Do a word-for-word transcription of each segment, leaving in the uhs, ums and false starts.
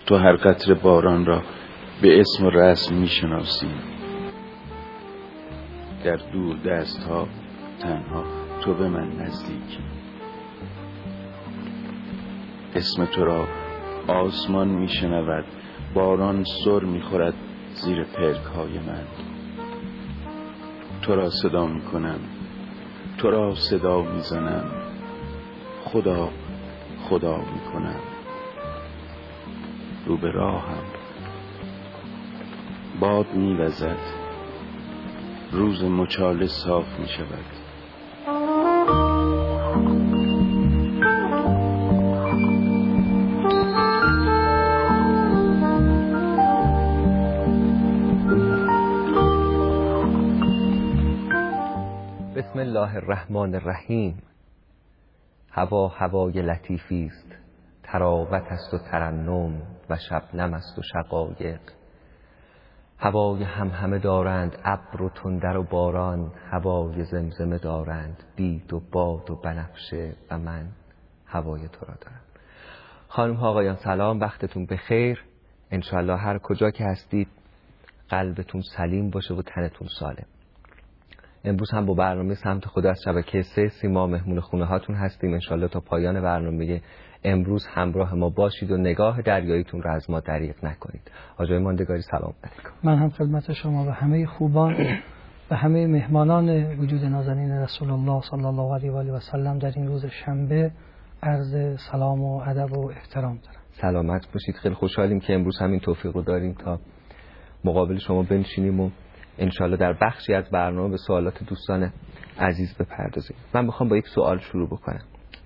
تو هر قطره باران را به اسم و رسم میشناسی. در دور دست ها تنها تو به من نزدیکی. اسم تو را آسمان میشنود، باران سر میخورد زیر پلک های من. تو را صدا میکنم، تو را صدا میزنم، خدا خدا میکنم. رو به راهم باد میوزد، روز مچاله صاف میشود. بسم الله الرحمن الرحیم. هوا هوای لطیفی است، تراوت است و ترنم و شبنم است و شقایق. هوای همهمه دارند ابر و تندر و باران، هوای زمزمه دارند بید و باد و بنفشه و من هوای تو را دارم. خانم ها آقایان سلام، وقتتون بخیر. انشالله هر کجا که هستید قلبتون سلیم باشه و تنتون سالم. امروز هم با برنامه سمت خدا از شبکه سه سیما مهمون خونه هاتون هستیم. انشالله تا پایان برنامه امروز همراه ما باشید و نگاه دریاییتون رو از ما دریغ نکنید. آقای ماندگاری سلام علیکم. من هم خدمت شما و همه خوبان و همه مهمانان وجود نازنین رسول الله صلی الله علیه و آله و سلم در این روز شنبه عرض سلام و ادب و احترام دارم. سلامت باشید. خیلی خوشحالیم که امروز همین توفیق رو داریم تا مقابل شما بنشینیم و انشالله در بخشی از برنامه به سوالات دوستان عزیز بپردازیم. من میخوام با یک سوال شروع بکنم.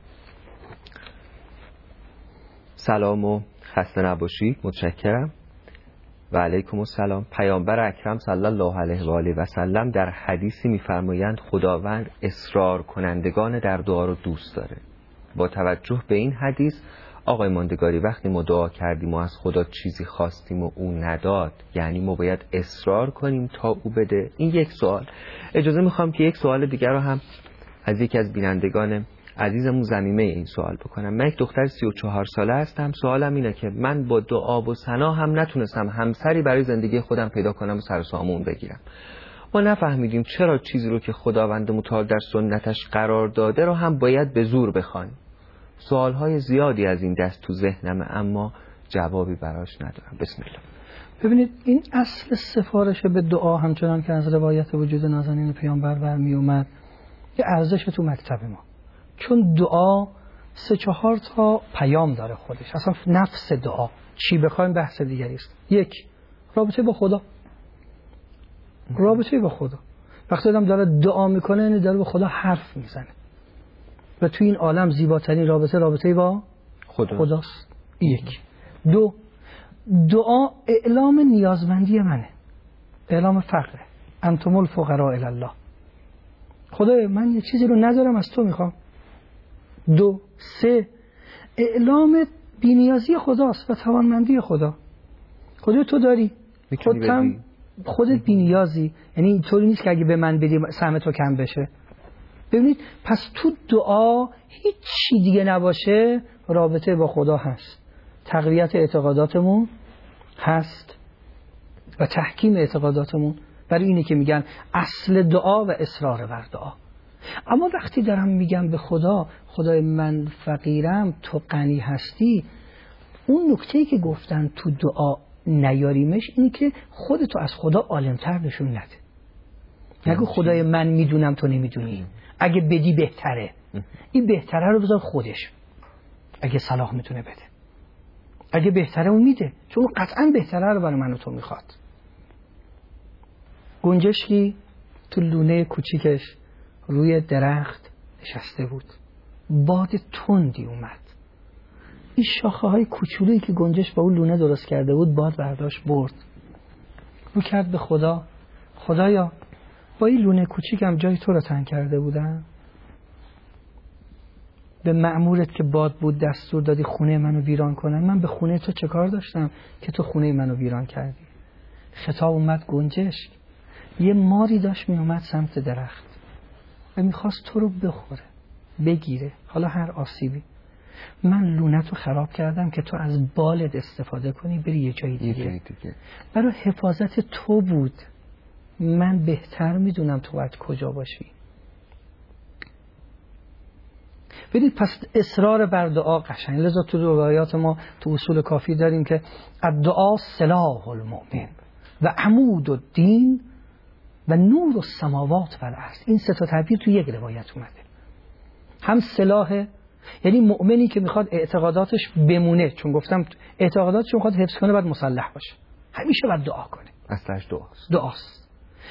سلام و خسته نباشید. متشکرم. و علیکم السلام. پیامبر اکرم صلی الله علیه و آله و سلم در حدیثی میفرمایند خداوند اصرار کنندگان در دعا رو دوست داره. با توجه به این حدیث آقای ماندگاری، وقتی ما دعا کردیم و از خدا چیزی خواستیم و اون نداد، یعنی ما باید اصرار کنیم تا او بده؟ این یک سوال. اجازه میخوام که یک سوال دیگر رو هم از یکی از بینندگان عزیزمون ضمیمه این سوال بکنم. من یک دختر سی و چهار ساله هستم. سوالم اینه که من با دعا و ثنا هم نتونستم همسری برای زندگی خودم پیدا کنم و سر و سامون بگیرم. ما نفهمیدیم چرا چیزی رو که خداوند متعال در سنتش قرار داده رو هم باید به زور بخوایم. سوالهای زیادی از این دست تو ذهنمه اما جوابی براش ندارم. بسم الله. ببینید این اصل سفارش به دعا همچنان که از روایت وجود نازنین پیامبر برمی اومد یه ارزش تو مکتب ما، چون دعا سه چهار تا پیام داره خودش. اصلا نفس دعا چی بخوایم بحث دیگری است. یک، رابطه با خدا. رابطه با خدا وقتی آدم داره دعا میکنه یعنی داره با خدا حرف میزنه و توی این عالم زیباترین رابطه رابطه با خدا. خداست. یک. دو، دعا اعلام نیازمندی منه، اعلام فقره. انتم الفقراء الی الله. خدای من یه چیزی رو ندارم از تو میخوام. دو. سه، اعلام بی‌نیازی خداست و توانمندی خدا. خدا تو داری، خودت خودت بی‌نیازی، یعنی اینطوری نیست که اگه به من بدی سهم تو کم بشه. ببینید پس تو دعا هیچ چی دیگه نباشه رابطه با خدا هست، تقویت اعتقاداتمون هست و تحکیم اعتقاداتمون. برای اینه که میگن اصل دعا و اصرار بر دعا. اما وقتی دارم میگم به خدا خدای من فقیرم تو غنی هستی، اون نکته‌ای که گفتن تو دعا نیاریمش اینه که خودتو از خدا عالم‌تر نشون نده. نگو خدای من میدونم تو نمیدونی، اگه بدی بهتره. این بهتره رو بذار خودش، اگه صلاح میتونه بده، اگه بهتره اون میده، چون قطعا بهتره رو برای من و تو میخواد. گنجشکی تو لونه کوچیکش روی درخت نشسته بود. باد تندی اومد. این شاخه های کوچولویی که گنجش با اون لونه درست کرده بود باد برداشت برد. رو کرد به خدا، خدایا با این لونه کوچیکم جای تو رو تنگ کرده بودم، به مأمورت که باد بود دستور دادی خونه منو ویران کنن، من به خونه تو چه کار داشتم که تو خونه منو ویران کردی؟ خطاب اومد گنجشک. یه ماری داشت می اومد سمت درخت و میخواست تو رو بخوره، بگیره، حالا هر آسیبی. من لونت رو خراب کردم که تو از بالت استفاده کنی بری یه جای دیگه, یه دیگه. برای حفاظت تو بود. من بهتر میدونم تو باید کجا باشی. ببینید پس اصرار بر دعا قشنگ. لذا تو روایات ما تو اصول کافی داریم که الدعا سلاح المؤمن و عمود الدین و نور السماوات و الارض. این سه تا تعبیر تو یک روایت اومده. هم سلاح، یعنی مؤمنی که میخواد اعتقاداتش بمونه، چون گفتم اعتقاداتش میخواد حفظ کنه باید مسلح باشه، همیشه باید دعا کنه. اصلش دعاست. دعاست.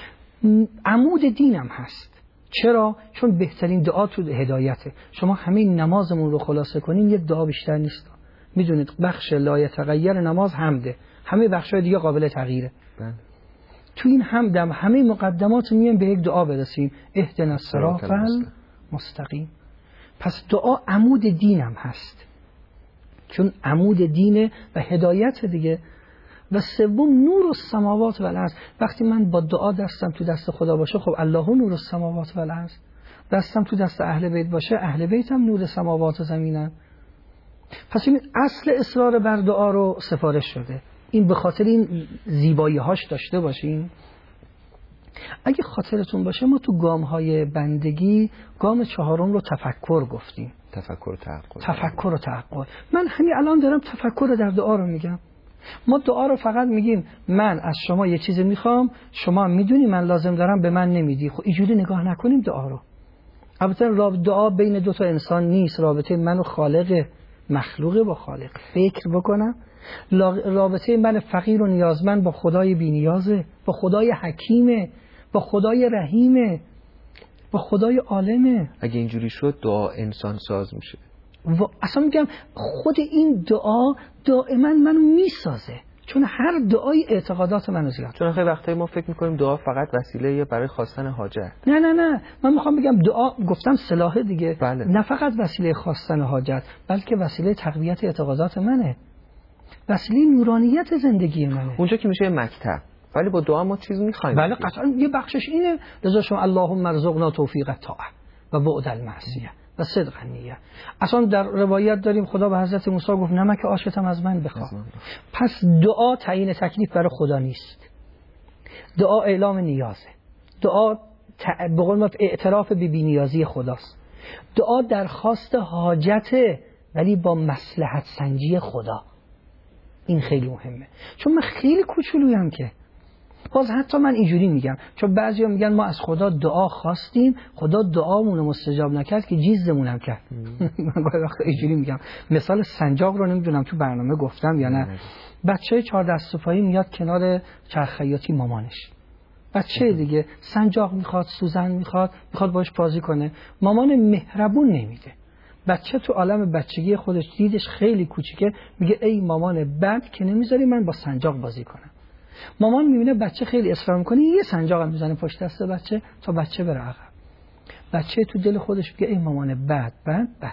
عمود دینم هست. چرا؟ چون بهترین دعا تو هدایته. شما همین نمازمون رو خلاصه کنین یک دعا بیشتر نیست. میدونید بخش لا یتغیر نماز حمده، همه بخش‌های دیگه قابل تغییره. بله. تو این حمدم همه مقدمات میان به یک دعا برسیم، اهدنا الصراط المستقیم. پس دعا عمود دینم هست، چون عمود دینه و هدایت دیگه. و سوم نور السماوات و الارض. وقتی من با دعا دستم تو دست خدا باشه، خب الله نور السماوات و الارض. دستم تو دست اهل بیت باشه، اهل بیت هم نور سماوات و زمینن. پس این اصل اصرار بر دعا رو سفارش شده. این به خاطر این زیبایی هاش داشته باشین. اگه خاطرتون باشه ما تو گام های بندگی گام چهارم رو تفکر گفتیم. تفکر و تعقل. تفکر و تعقل. من همین الان دارم تفکر در دعا رو میگم. ما دعا رو فقط میگیم من از شما یه چیزی میخوام، شما میدونی من لازم دارم به من نمیدی. خب اینجوری نگاه نکنیم دعا رو. البته دعا بین دو تا انسان نیست، رابطه من و خالق، مخلوق با خالق. فکر بکنم رابطه من فقیر و نیازمند با خدای بی‌نیازه، با خدای حکیمه، با خدای رحیمه، با خدای عالمه. اگه اینجوری شد دعا انسان ساز میشه. و اصلا میگم خود این دعا دائما منو میسازه، چون هر دعای اعتقادات منو زیاد. چون خیلی وقتایی ما فکر میکنیم دعا فقط وسیله برای خواستن حاجت. نه نه نه، من میخوام بگم دعا، گفتم سلاح دیگه. بله. نه فقط وسیله خواستن حاجت، بلکه وسیله تقویت اعتقادات منه، وسیله نورانیت زندگی منه. اونجا که میشه مکتب، ولی با دعا ما چیز میخوایم. بله قطعا یه بخشش اینه. لذا شما اللهم ارزقنا توفیق الطاعه و بعد المعصیه و صدق النیه. اصلا در روایت داریم خدا به حضرت موسی گفت نمک عاشقم از من بخواه. پس دعا تعیین تکلیف برای خدا نیست، دعا اعلام نیازه، دعا به قول ما اعتراف به بی‌نیازی خداست، دعا درخواست حاجته ولی با مصلحت سنجی خدا. این خیلی مهمه، چون من خیلی کوچولویم که باز حتی من اینجوری میگم، چون بعضیا میگن ما از خدا دعا خواستیم خدا دعامون رو مستجاب نکرد که جیزمون هم کرد. من گاهی وقتا اینجوری میگم. مثال سنجاق رو نمیدونم تو برنامه گفتم یا نه. بچه چهار دست و پایی میاد کنار چرخ خیاطی مامانش، بچه دیگه سنجاق میخواد، سوزن میخواد، میخواد باش بازی کنه، مامان مهربون نمیده. بچه تو عالم بچگی خودش دیدش خیلی کوچیکه، میگه ای مامان بد که نمیذاری من با سنجاق بازی کنم. مامان میبینه بچه خیلی اصرار میکنه، یه سنجاق هم میزنه پشت دست بچه تا بچه بره عقب. بچه تو دل خودش میگه ای مامان بد بد بد،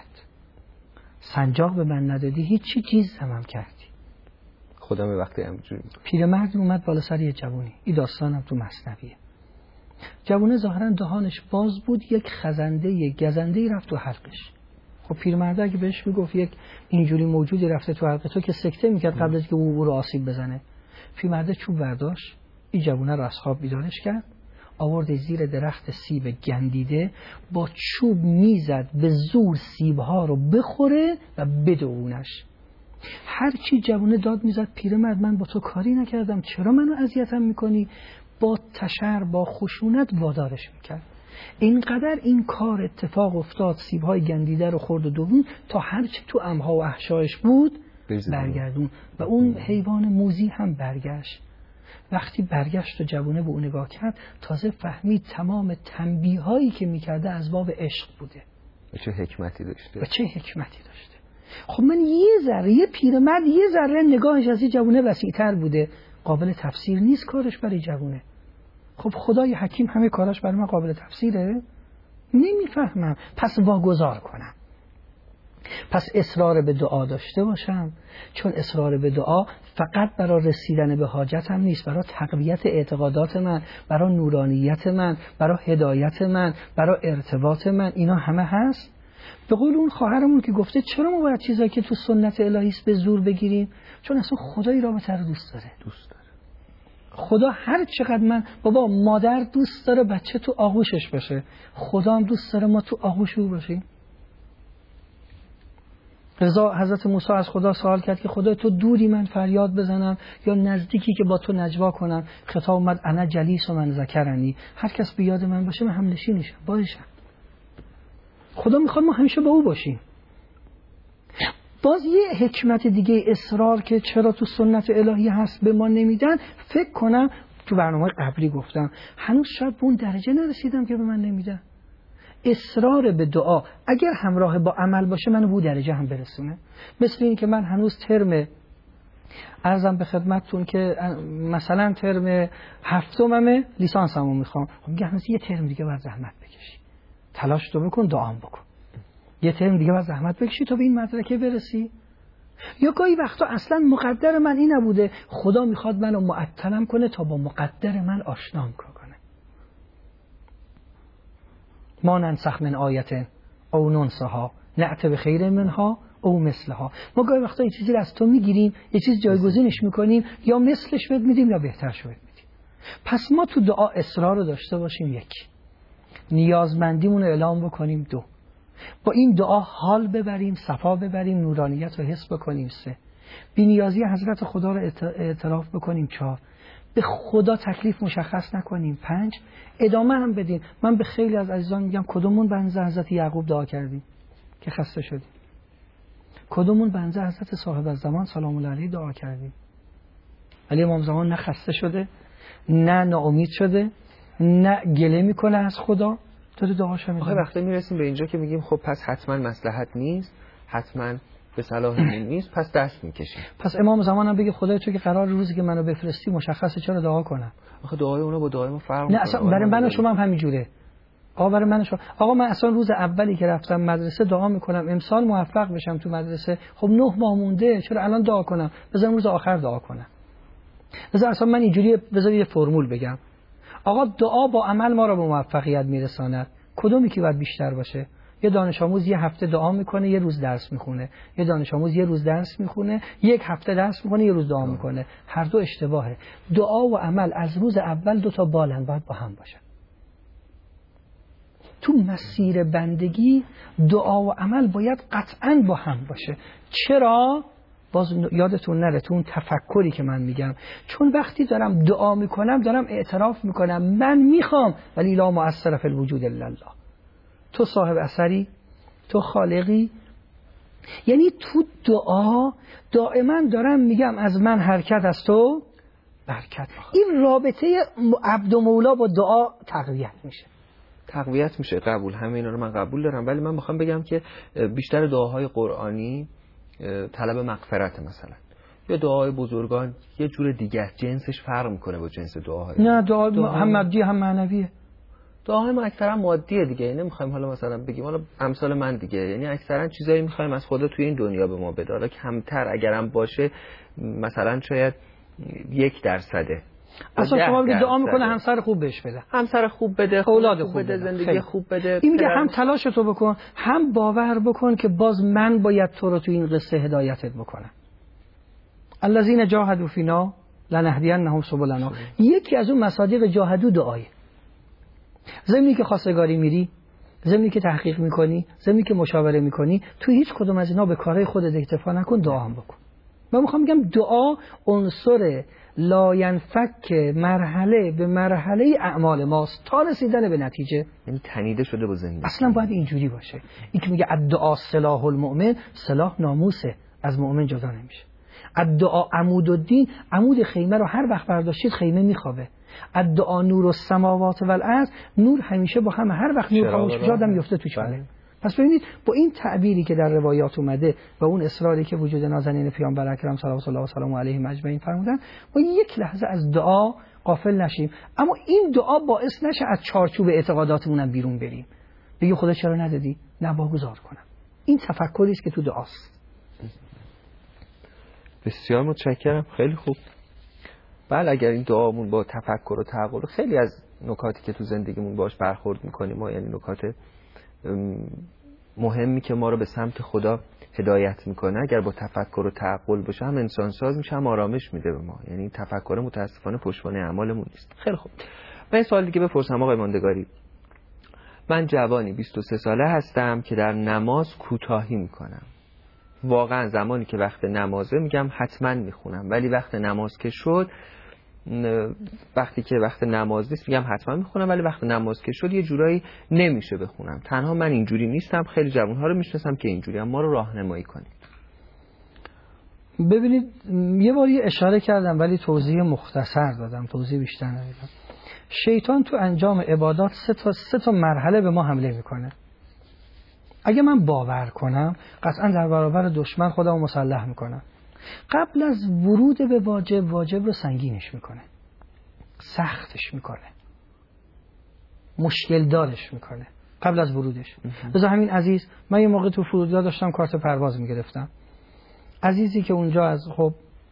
سنجاق به من ندادی، هیچی چیز هم کردی. خودم به وقتی همینجوری. پیرمرد اومد بالا سر یه جوونی، این داستانم تو مثنویه. جوونه ظاهرا دهانش باز بود، یک خزنده یک گزنده رفت تو حلقش. خب پیرمرد اگه بهش میگفت یک اینجوری موجودی رفته تو حلق تو، که سکته میکرد قبل از اینکه او رو آسیب بزنه. پیرمرد چوب برداشت، این جوونه رو از خواب بیدارش کرد، آورد زیر درخت سیب گندیده، با چوب میزد به زور سیبها رو بخوره و بدوونش. هر چی جوونه داد میزد پیرمرد من با تو کاری نکردم، چرا منو اذیتم میکنی؟ با تشر با خشونت وادارش میکرد. اینقدر این کار اتفاق افتاد، سیبهای گندیده رو خورد و دوون تا هرچی تو امها و احشایش بود برگردون و اون حیوان موذی هم برگشت. وقتی برگشت و جوونه به اون نگاه کرد تازه فهمید تمام تنبیه هایی که میکرده از باب عشق بوده. و چه حکمتی داشته. و چه حکمتی داشته. خب من یه ذره، یه پیرمرد یه ذره نگاهش از این جوونه وسیع‌تر بوده، قابل تفسیر نیست کارش برای جوونه. خب خدای حکیم همه کاراش برای من قابل تفسیره؟ نمیفهمم. پس واگذار کنم. پس اصرار به دعا داشته باشم، چون اصرار به دعا فقط برای رسیدن به حاجتم نیست، برای تقویت اعتقادات من، برای نورانیت من، برای هدایت من، برای ارتباط من، اینا همه هست. به قول اون خواهرمون که گفته چرا ما باید چیزایی که تو سنت الهی است به زور بگیریم؟ چون اصلا خدای رابطه رو دوست داره. دوست داره. خدا هر چقدر من بابا مادر دوست داره بچه تو آغوشش باشه، خدا هم دوست داره ما تو آغوش او باشیم. رضا حضرت موسی از خدا سوال کرد که خدا تو دوری من فریاد بزنم یا نزدیکی که با تو نجوا کنم؟ خطاب اومد انا جلیس و من ذکرنی، هر کس به یاد من باشه من هم نشینشم باشم. خدا میخواد ما همیشه با او باشیم. باز یه حکمت دیگه اصرار که چرا تو سنت الهی هست به ما نمیدن، فکر کنم تو برنامه قبلی گفتم هنوز شاید به اون درجه نرسیدم که به من نمیدن. اصرار به دعا اگر همراه با عمل باشه منو به اون درجه هم برسونه. مثل این که من هنوز ترم عرضم به خدمتتون که مثلا ترم هفتممه لیسانسمو میخوام، میگم هنوز یه ترم دیگه باید زحمت بکشی، تلاش تو بکن، دعام بکن، یه ترم دیگه باید زحمت بکشی تا به این مدرکه برسی. یا گاهی وقتا اصلا مقدر من این نبوده، خدا میخواد منو معطلم کنه تا با مقدر من آشنام کنه. ما ننسخ من آیت او ننسها نأت به خیر منها او مثلها. ما گاهی وقتا یه چیزی رو از تو میگیریم، یه چیز جایگزینش میکنیم، یا مثلش بهت میدیم یا بهترش بهت میدیم. پس ما تو دعا اصرار رو داشته باشیم، یک، نیازمندیمون رو اعلام بکنیم، دو، با این دعا حال ببریم، صفا ببریم، نورانیت رو حس بکنیم، سه، بی‌نیازی حضرت خدا رو اعتراف بکنیم، چهار، به خدا تکلیف مشخص نکنیم، پنج، ادامه هم بدیم. من به خیلی از عزیزان میگم کدومون بنز حضرت یعقوب دعا کردیم که خسته شدیم؟ کدومون بنز حضرت صاحب الزمان سلام الله علیه دعا کردیم؟ ولی امام زمان نه خسته شده، نه ناامید شده، نه گله میکنه از خدا، داره دعاشو میکنه. آخه وقتی میرسیم به اینجا که میگیم خب پس حتما مصلحت نیست، حتما به صلاحمون نیست، پس دست میکشیم. پس امام زمان هم بگه خدای تو که قرار روزی که منو بفرستی مشخصه چرا دعا کنم. آخه دعای اونا با دعای ما فرق میکنه. نه اصلا برای من و شما هم همینجوره. آقا برای من و شما، آقا من اصلا روز اولی که رفتم مدرسه دعا میکنم امسال موفق بشم تو مدرسه. خب نه ماه مونده، چرا الان دعا کنم؟ بذار روز آخر دعا کنم. بذار اصلا من اینجوری بذار یه فرمول بگم. آقا دعا با عمل ما رو به موفقیت میرساند. کدومی که باید بیشتر باشه؟ یه دانش آموز یه هفته دعا میکنه یه روز درس میخونه، یه دانش آموز یه روز درس میخونه یک هفته درس میکنه یه روز دعا میکنه. هر دو اشتباهه. دعا و عمل از روز اول دو تا بالن باید با هم باشن. تو مسیر بندگی دعا و عمل باید قطعاً با هم باشه. چرا؟ باز یادتون نره تو اون تفکری که من میگم، چون وقتی دارم دعا میکنم دارم اعتراف میکنم من میخوام ولی لا مؤثر فی الوجود الا الله. تو صاحب اثری، تو خالقی. یعنی تو دعا دائما دارم میگم از من حرکت از تو برکت. این رابطه عبد و مولا با دعا تقویت میشه. تقویت میشه، قبول، همه اینا رو من قبول دارم، ولی من میخوام بگم که بیشتر دعاهای قرآنی طلب مغفرت مثلا، یا دعای بزرگان یه جور دیگه، جنسش فرق میکنه با جنس دعاهای نه دعا, دعا هم مادی هم معنویه. دعاهای ما اکثرا مادیه دیگه، یعنی نمیخوایم حالا مثلا بگیم حالا امثال من دیگه، یعنی اکثرا چیزایی میخوایم از خدا توی این دنیا به ما بده، حالا کمتر اگرم باشه مثلا شاید یک درصده. اصلا شما میگه دعا میکنه همسر خوب بهش بده، همسر خوب بده، اولاد خوب بده، زندگی خیلی. خوب بده. این میگه هم تلاشتو بکن هم باور بکن که باز من باید تو رو تو این قصه هدایتت بکنم. الذین جاهدوا فینا لنهدینهم سبلنا. یکی از اون مصادیق جاهدوا دعایه. زمینی که خواستگاری میری، زمینی که تحقیق میکنی، زمینی که مشاوره میکنی، تو هیچ کدوم از اینا به کارهای خودت اکتفا نکن، دعا هم بکن. من میخوام بگم دعا عنصر لاینفک مرحله به مرحله اعمال ماست تا رسیدن به نتیجه. یعنی تنیده شده با زندگی. اصلا باید اینجوری باشه. این که میگه الدعا سلاح المؤمن، سلاح ناموسه، از مؤمن جدا نمیشه. الدعا عمود الدین، عمود خیمه رو هر وقت برداشتید خیمه میخوابه. الدعا نور السماوات والارض، نور همیشه با هم، هر وقت نور خاموش بشه آدم میفته تو چاله. پس ببینید با این تعبیری که در روایات اومده و اون اصراری که وجود نازنین پیامبر اکرم صلوات الله و سلامه علیه اجمعین فرمودن، ما یک لحظه از دعا غافل نشیم، اما این دعا باعث نشه از چارچوب اعتقاداتمون هم بیرون بریم. بگی خدا چرا ندادی؟ نه واگذار کنم. این تفکری است که تو دعاست. بسیار متشکرم، خیلی خوب. بله، اگر این دعامون با تفکر و تعقل، خیلی از نکاتی که تو زندگیمون باش برخورد میکنیم ما، یعنی نکات مهمی که ما رو به سمت خدا هدایت میکنه اگر با تفکر و تعقل باشه هم انسان ساز میشه، هم آرامش میده به ما. یعنی تفکر متاسفانه پشتوانه اعمالمون نیست. خیلی خوب، من این سوال دیگه بپرسم آقای ماندگاری. من جوانی بیست و سه ساله هستم که در نماز کوتاهی میکنم. واقعا زمانی که وقت نمازه میگم حتما میخونم، ولی وقت نماز که شد، وقتی که وقت نماز نیست میگم حتما میخونم، ولی وقت نماز که شد یه جورایی نمیشه بخونم. تنها من اینجوری نیستم، خیلی جوانها رو میشناسم که اینجوری هم. ما رو راهنمایی کنید. ببینید یه باری اشاره کردم ولی توضیح مختصر دادم، توضیح بیشتر ندادم. شیطان تو انجام عبادات سه تا سه تا مرحله به ما حمله میکنه. اگه من باور کنم قطعا در برابر دشمن خودمو مسلح میکنم. قبل از ورود به واجب، واجب رو سنگینش میکنه، سختش میکنه، مشکل دارش میکنه قبل از ورودش. بذار همین عزیز، من یه موقع تو فرودگاه داشتم کارت پرواز میگرفتم. عزیزی که اونجا از خب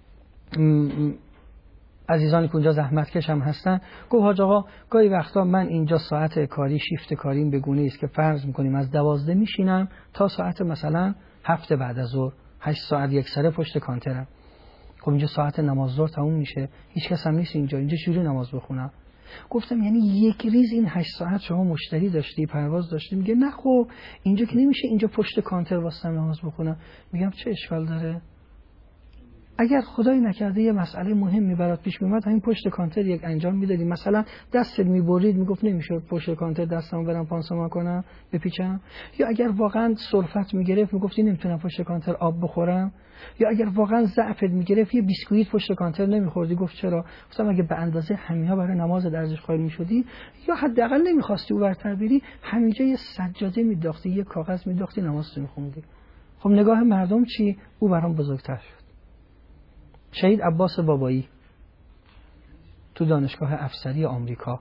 عزیزانی که اونجا زحمت کشم هستن گفت حاج آقا گاهی وقتا من اینجا ساعت کاری شیفت کاریم به گونه است که فرض میکنیم از دوازده میشینم تا ساعت مثلا هفت بعد از ظهر، هشت ساعت یک سره پشت کانترم. خب اینجا ساعت نماز ظهر تموم میشه، هیچ کس هم نیست اینجا، اینجا چجوری نماز بخونم؟ گفتم یعنی یک ریز این هشت ساعت شما مشتری داشتی، پرواز داشتی؟ میگه نه خب اینجا که نمیشه اینجا پشت کانتر واسه نماز بخونم. میگم چه اشکال داره؟ اگر خدای نکرده یه مسئله مهمی برات پیش میومد همین پشت کانتر یک انجام میدادی، مثلا دستت میبرید میگفت نمیشه پشت کانتر دستمو برم پانسمان کنم بپیچم، یا اگر واقعا سرفت میگرفت میگفتی نمیتونم پشت کانتر آب بخورم، یا اگر واقعا ضعفت میگرفت یه بیسکویت پشت کانتر نمیخوردی، گفت چرا؟ گفتم اگه به اندازه همینا برای نماز ارزش قائل میشدی یا حداقل نمیخواستی اونورتر بری، همینجا یه سجاده مینداختی، یه کاغذ مینداختی، نمازت میخوندی. خب نگاه مردم چی؟ او برام بزرگتر شد. شهید عباس بابایی تو دانشگاه افسری آمریکا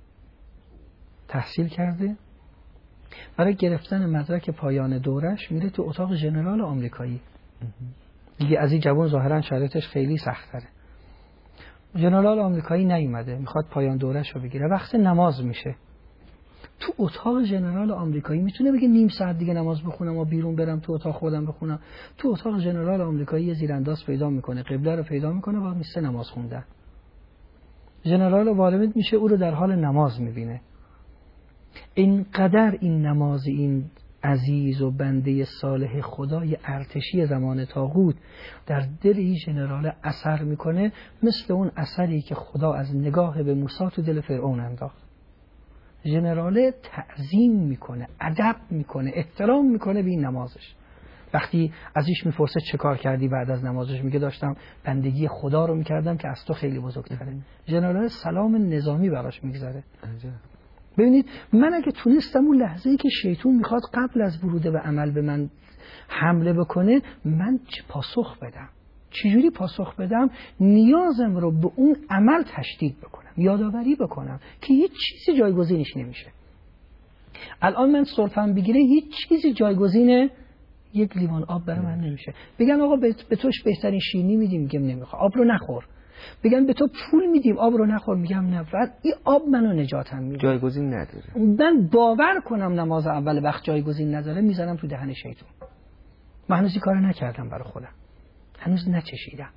تحصیل کرده، برای گرفتن مدرک پایان دورش میره تو اتاق ژنرال آمریکایی. دیگه از این جوان ظاهرا شرایطش خیلی سخت تره. ژنرال آمریکایی نیومده، میخواد پایان دورش رو بگیره، وقت نماز میشه. تو اتاق ژنرال آمریکایی میتونه بگه نیم ساعت دیگه نماز بخونم و بیرون برم تو اتاق خودم بخونم. تو اتاق ژنرال آمریکایی زیرانداز پیدا میکنه، قبله رو پیدا میکنه و میسته نماز خوندن. ژنرال وارد میشه، او رو در حال نماز میبینه. اینقدر این نماز این عزیز و بنده صالح خدای ارتشی زمان طاغوت در دل این ژنرال اثر میکنه، مثل اون اثری که خدا از نگاه به موسی تو دل فرعون انداخت. ژنرال تعظیم میکنه، ادب میکنه، احترام میکنه به این نمازش. وقتی ازش میپرسه چه کار کردی بعد از نمازش، میگه داشتم بندگی خدا رو میکردم که از تو خیلی بزرگتره. ژنرال سلام نظامی براش میگذاره. ببینید من اگه تونستم اون لحظه‌ای که شیطان میخواد قبل از ورود به عمل به من حمله بکنه، من چه پاسخ بدم؟ چجوری پاسخ بدم؟ نیازم رو به اون عمل تشدید بکنم، یادآوری بکنم که هیچ چیزی جایگزینش نمیشه. الان من سرفم بگیره هیچ چیزی جایگزین یک لیوان آب برای من نمیشه. بگن آقا به توش بهترین شیرینی میدیم، میگم نمیخوام، آب رو نخور. بگن به تو پول میدیم آب رو نخور، میگم نه، این آب منو نجاتم میده. جایگزین نداره. من باور کنم نماز اول وقت جایگزین نداره، میذارم تو دهن شیطان. من هنوز این کارو نکردم برای خودم، هنوز نچشیدم.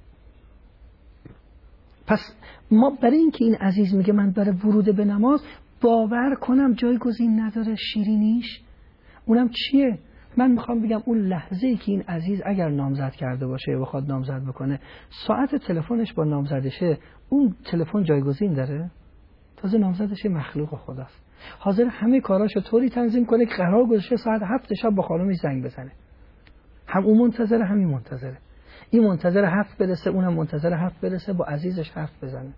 پس ما برای اینکه این عزیز میگه من برای ورود به نماز باور کنم جایگزین نداره شیرینیش، اونم چیه؟ من میخوام بگم اون لحظه‌ای که این عزیز اگر نامزد کرده باشه و بخواد نامزد بکنه، ساعت تلفنش با نامزدشه، اون تلفن جایگزین داره؟ تازه نامزدش مخلوق خداست، حاضر همه کاراشو طوری تنظیم کنه که قرار گذاشته ساعت هفت شب با خانمش زنگ بزنه. هم اون منتظره همین منتظره، این منتظر هفت برسه، اونم منتظر هفت برسه با عزیزش هفت بزنه.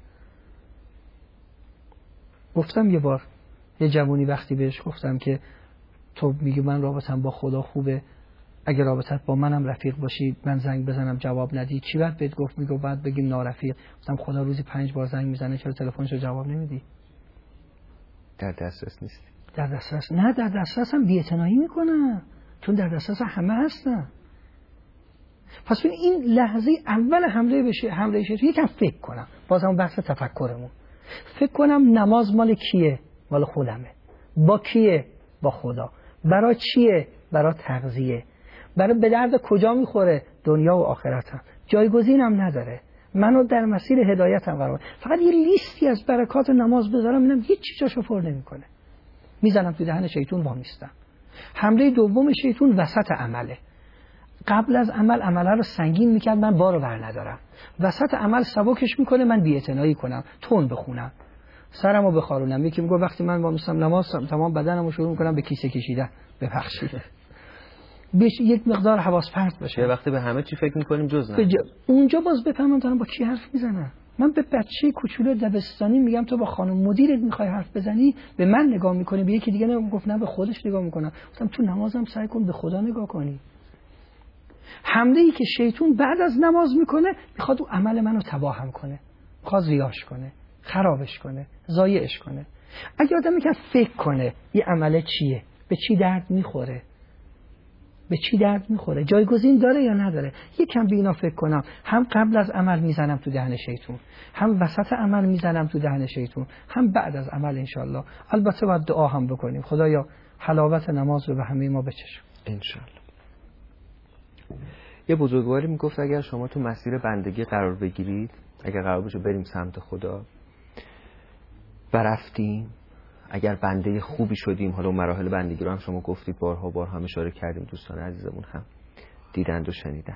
گفتم یه بار یه جوونی وقتی بهش گفتم که تو میگی من رابطم با خدا خوبه، اگه رابطت با منم رفیق باشی من زنگ بزنم جواب ندی چی باید بهت گفت؟ میگه بعد بگیم نارفیق. گفتم خدا روزی پنج بار زنگ میزنه چرا تلفنشو جواب نمیدی؟ در دسترس نیست. در دسترس نه، در دسترس هم بی‌اعتنایی میکنه، چون در دسترس همه هستن. پس این لحظه اول حمله بشه، حمله شد یکم فکر کنم، بازم بحث تفکرمون، فکر کنم نماز مال کیه؟ مال خودمه. با کیه؟ با خدا. برای چیه؟ برای تغذیه. برای به درد کجا میخوره؟ دنیا و آخرتم. جایگزینم نداره. منو در مسیر هدایتم قرار. فقط یه لیستی از برکات نماز بذارم اینم هیچ چی جاشو پر نمیکنه. میزنم تو دهن شیطون وامیستم. حمله دوم شیطون وسط عمله. قبل از عمل عمله رو سنگین میکرد، من بارو بر ندارم. وسط عمل سبکش میکنه، من بی‌اعتنایی کنم، تون بخونم، سرمو بخارونم. یکی میگه وقتی من وامیستم نماز تمام بدنمو شروع میکنم به کیسه کشیدن. ببخشید. بیش یک مقدار حواس پرت باشه. یه وقتی به همه چی فکر میکنیم جز نه. بج... اونجا باز بفهمم دارم با کی حرف میزنم. من به بچه کوچولو دبستانی میگم تو با خانم مدیرت میخوای حرف بزنی، به من نگاه میکنی، به یکی دیگه نگاه گفت نه به خودش نگاه میکنم. گفتم تو نمازم سعی کن به خدا نگاه کنی. حمله ای که شیطون بعد از نماز میکنه میخواد او عمل منو تباهم کنه، میخواد ریاش کنه، خرابش کنه، ضایعش کنه. اگه آدم میگه فکر کنه یه عمل چیه، به چی درد میخوره، به چی درد میخوره، جایگزین داره یا نداره، یکم به اینا فکر کنم، هم قبل از عمل میزنم تو دهن شیطون، هم وسط عمل میزنم تو دهن شیطون، هم بعد از عمل انشالله. البته باید دعا هم بکنیم خدایا حلاوت نماز رو به همه ما بچشون انشالله. یه بزرگواری میگفت اگر شما تو مسیر بندگی قرار بگیرید، اگر قرار باشه بریم سمت خدا و رفتیم، اگر بنده خوبی شدیم، حالا مراحل بندگی رو هم شما گفتید، بارها بارها هم اشاره کردیم، دوستان عزیزمون هم دیدند و شنیدن،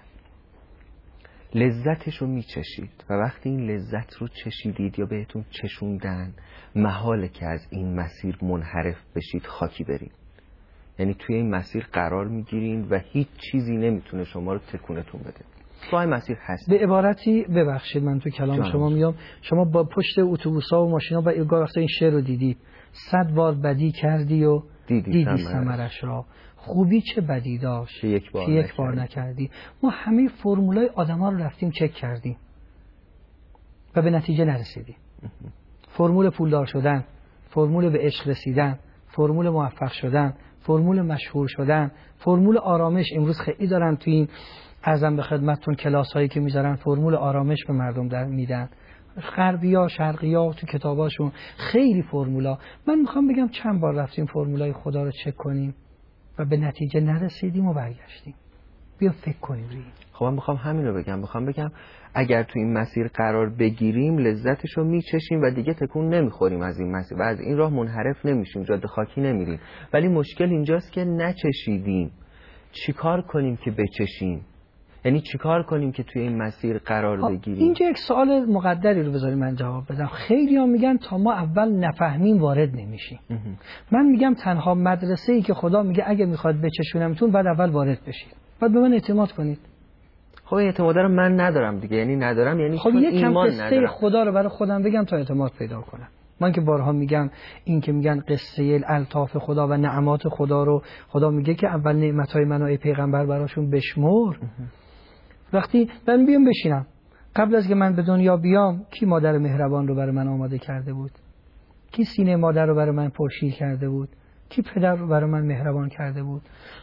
لذتش رو میچشید و وقتی این لذت رو چشیدید یا بهتون چشوندن، محاله که از این مسیر منحرف بشید، خاکی برید. یعنی توی این مسیر قرار میگیرین و هیچ چیزی نمیتونه شما رو تکونتون بده. تو این مسیر هست. به عبارتی ببخشید من تو کلام جانم. شما میام، شما با پشت اتوبوس‌ها و ماشینا و گاه وقتا این شعر رو دیدید، صد بار بدی کردی و دیدی, دیدی ثمرش را، خوبی چه بدی داشت که یک بار, یک بار نکردی. ما همه فرمولای آدما رو رفتیم چک کردیم و به نتیجه نرسیدیم. فرمول پولدار شدن، فرمول به عشق رسیدن، فرمول موفق شدن، فرمول مشهور شدن، فرمول آرامش. امروز خیلی دارن تو این ارزم به خدمتتون کلاس هایی که میذارن فرمول آرامش به مردم در میدن، غربیا شرقیا تو کتاباشون خیلی فرمولا. من میخوام بگم چند بار رفتیم فرمولای خدا رو چک کنیم و به نتیجه نرسیدیم و برگشتیم. بیا فکر کنیم روی این. خب من میخوام همین رو بگم، میخوام بگم اگر تو این مسیر قرار بگیریم لذتش رو میچشیم و دیگه تکون نمیخوریم از این مسیر و از این راه منحرف نمیشیم، جاده خاکی نمیریم. ولی مشکل اینجاست که نچشیدیم. چیکار کنیم که بچشیم؟ یعنی چیکار کنیم که توی این مسیر قرار بگیریم؟ اینجا یک سوال مقدری رو بذارید من جواب بدم. خیلی ها میگن تا ما اول نفهمیم وارد نمیشیم. من میگم تنها مدرسه ای که خدا میگه اگه میخواد بچشونمتون بعد اول وارد بشید، بعد به من اعتماد کنید. خب این اعتماد رو من ندارم دیگه، یعنی ندارم یعنی خب یکم قصه خدا رو برای خودم بگم تا اعتماد پیدا کنم. من که بارها میگم این که میگن قصه الطاف خدا و نعمات خدا رو، خدا میگه که اول نعمتهای منو ای پیغمبر براشون بشمر. وقتی من بیام بشینم قبل از که من به دنیا بیام، کی مادر مهربان رو برای من آماده کرده بود؟ کی سینه مادر رو برای من پرشیر کرده بود؟ کی پدر رو برای من مهربان کرده بود؟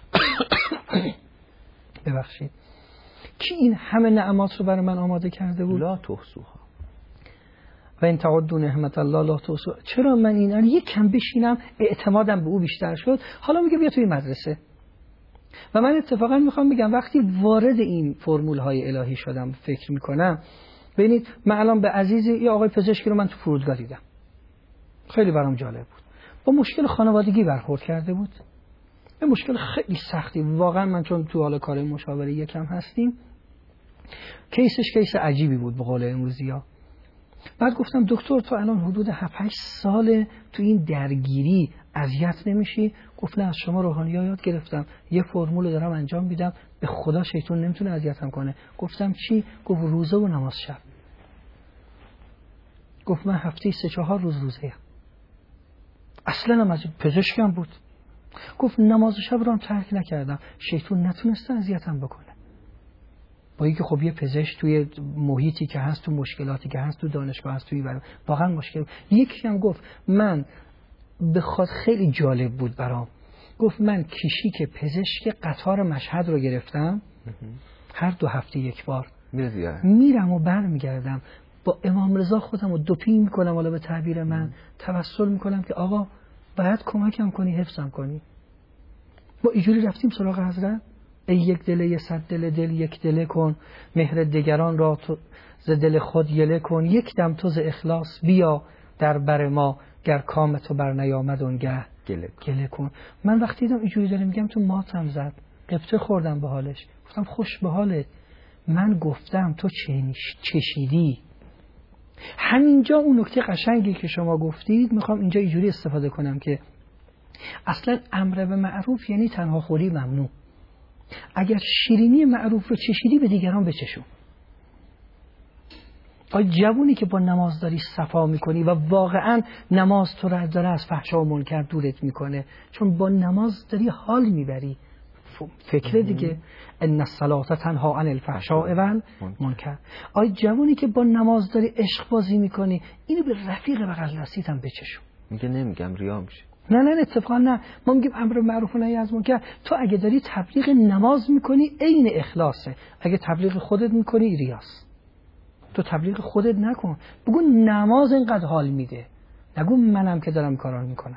ببخشید کی این همه نعمات رو برای من آماده کرده بود؟ لا تحصوها و این تعدوا نعمت الله لا تحصوها. چرا من این یک کم بشینم اعتمادم به او بیشتر شد؟ حالا میگه بیا توی مدرسه. و من اتفاقا میخوام بگم وقتی وارد این فرمول های الهی شدم فکر میکنم، ببینید من الان به عزیزی یا آقای پزشکی رو من تو فرودگاه دیدم، خیلی برام جالب بود، با مشکل خانوادگی برخورد کرده بود، یه مشکل خیلی سختی واقعا. من چون تو حال کار مشاوره یکم هستیم، کیسش کیس عجیبی بود به قول امروزی‌ها. بعد گفتم دکتر تو الان حدود هفت هشت سال تو این درگیری اذیت نمیشی؟ گفت نه، از شما روحانی‌ها یاد گرفتم، یه فرمول دارم انجام میدم، به خدا شیطان نمیتونه اذیتم کنه. گفتم چی؟ گفت روزه و نماز شب. گفت من هفته سه چهار روز روزه‌ام. اصلا هم از پزشکم بود. گفت نماز شب رو هم ترک نکردم، شیطان نتونسته اذیتم بکنه. با اینکه خب یه پزشک توی محیطی که هست، تو مشکلاتی که هست، تو دانشگاه هست، توی برام واقعا مشکل. یکی هم گفت من بخواد خیلی جالب بود برام، گفت من کشیک پزشک قطار مشهد رو گرفتم، هر دو هفته یک بار میرم و برمیگردم، با امام رضا خودم رو دوپینگ میکنم، حالا به تعبیر من توسل میکنم که آقا باید کمکم کنی، حفظم کنی. ما اینجوری رفتیم سراغ حضرت، ای یک دله یه صد دل دل یک دله کن، مهر دگران را تو ز دل خود یله کن، یک دم تو ز اخلاص بیا در بر ما، گر کام تو بر نیامد اونگه گله گله کن. من وقتی دیدم اینجوری داره میگم تو ماتم زد، قبطه خوردم به حالش، گفتم خوش به حالت، من گفتم تو چشیدی. همینجا اون نکته قشنگی که شما گفتید میخوام اینجا اینجوری استفاده کنم که اصلا امر به معروف یعنی تنها خوری ممنوع. اگر شیرینی معروف رو چشیدی به دیگران بچشون. آی جوونی که با نماز داری صفا میکنی و واقعا نماز تو رو داره از فحشا و منکر دورت میکنه، چون با نماز داری حال میبری. فکر دیگه ان الصلاة تنها عن الفحشاء و المنکر. آی جوونی که با نماز داری عشق بازی میکنی، اینو به رفیق بغل دستیت هم بچشون. میگه نمیگم ریا میشه. نه نه اتفاقا نه، ما میگیم امر معروف و نهی از منکر. تو اگه داری تبلیغ نماز میکنی عین اخلاصه، اگه تبلیغ خودت میکنی ریاست. تو تبلیغ خودت نکن، بگو نماز اینقدر حال میده، نگو منم که دارم کارا میکنم.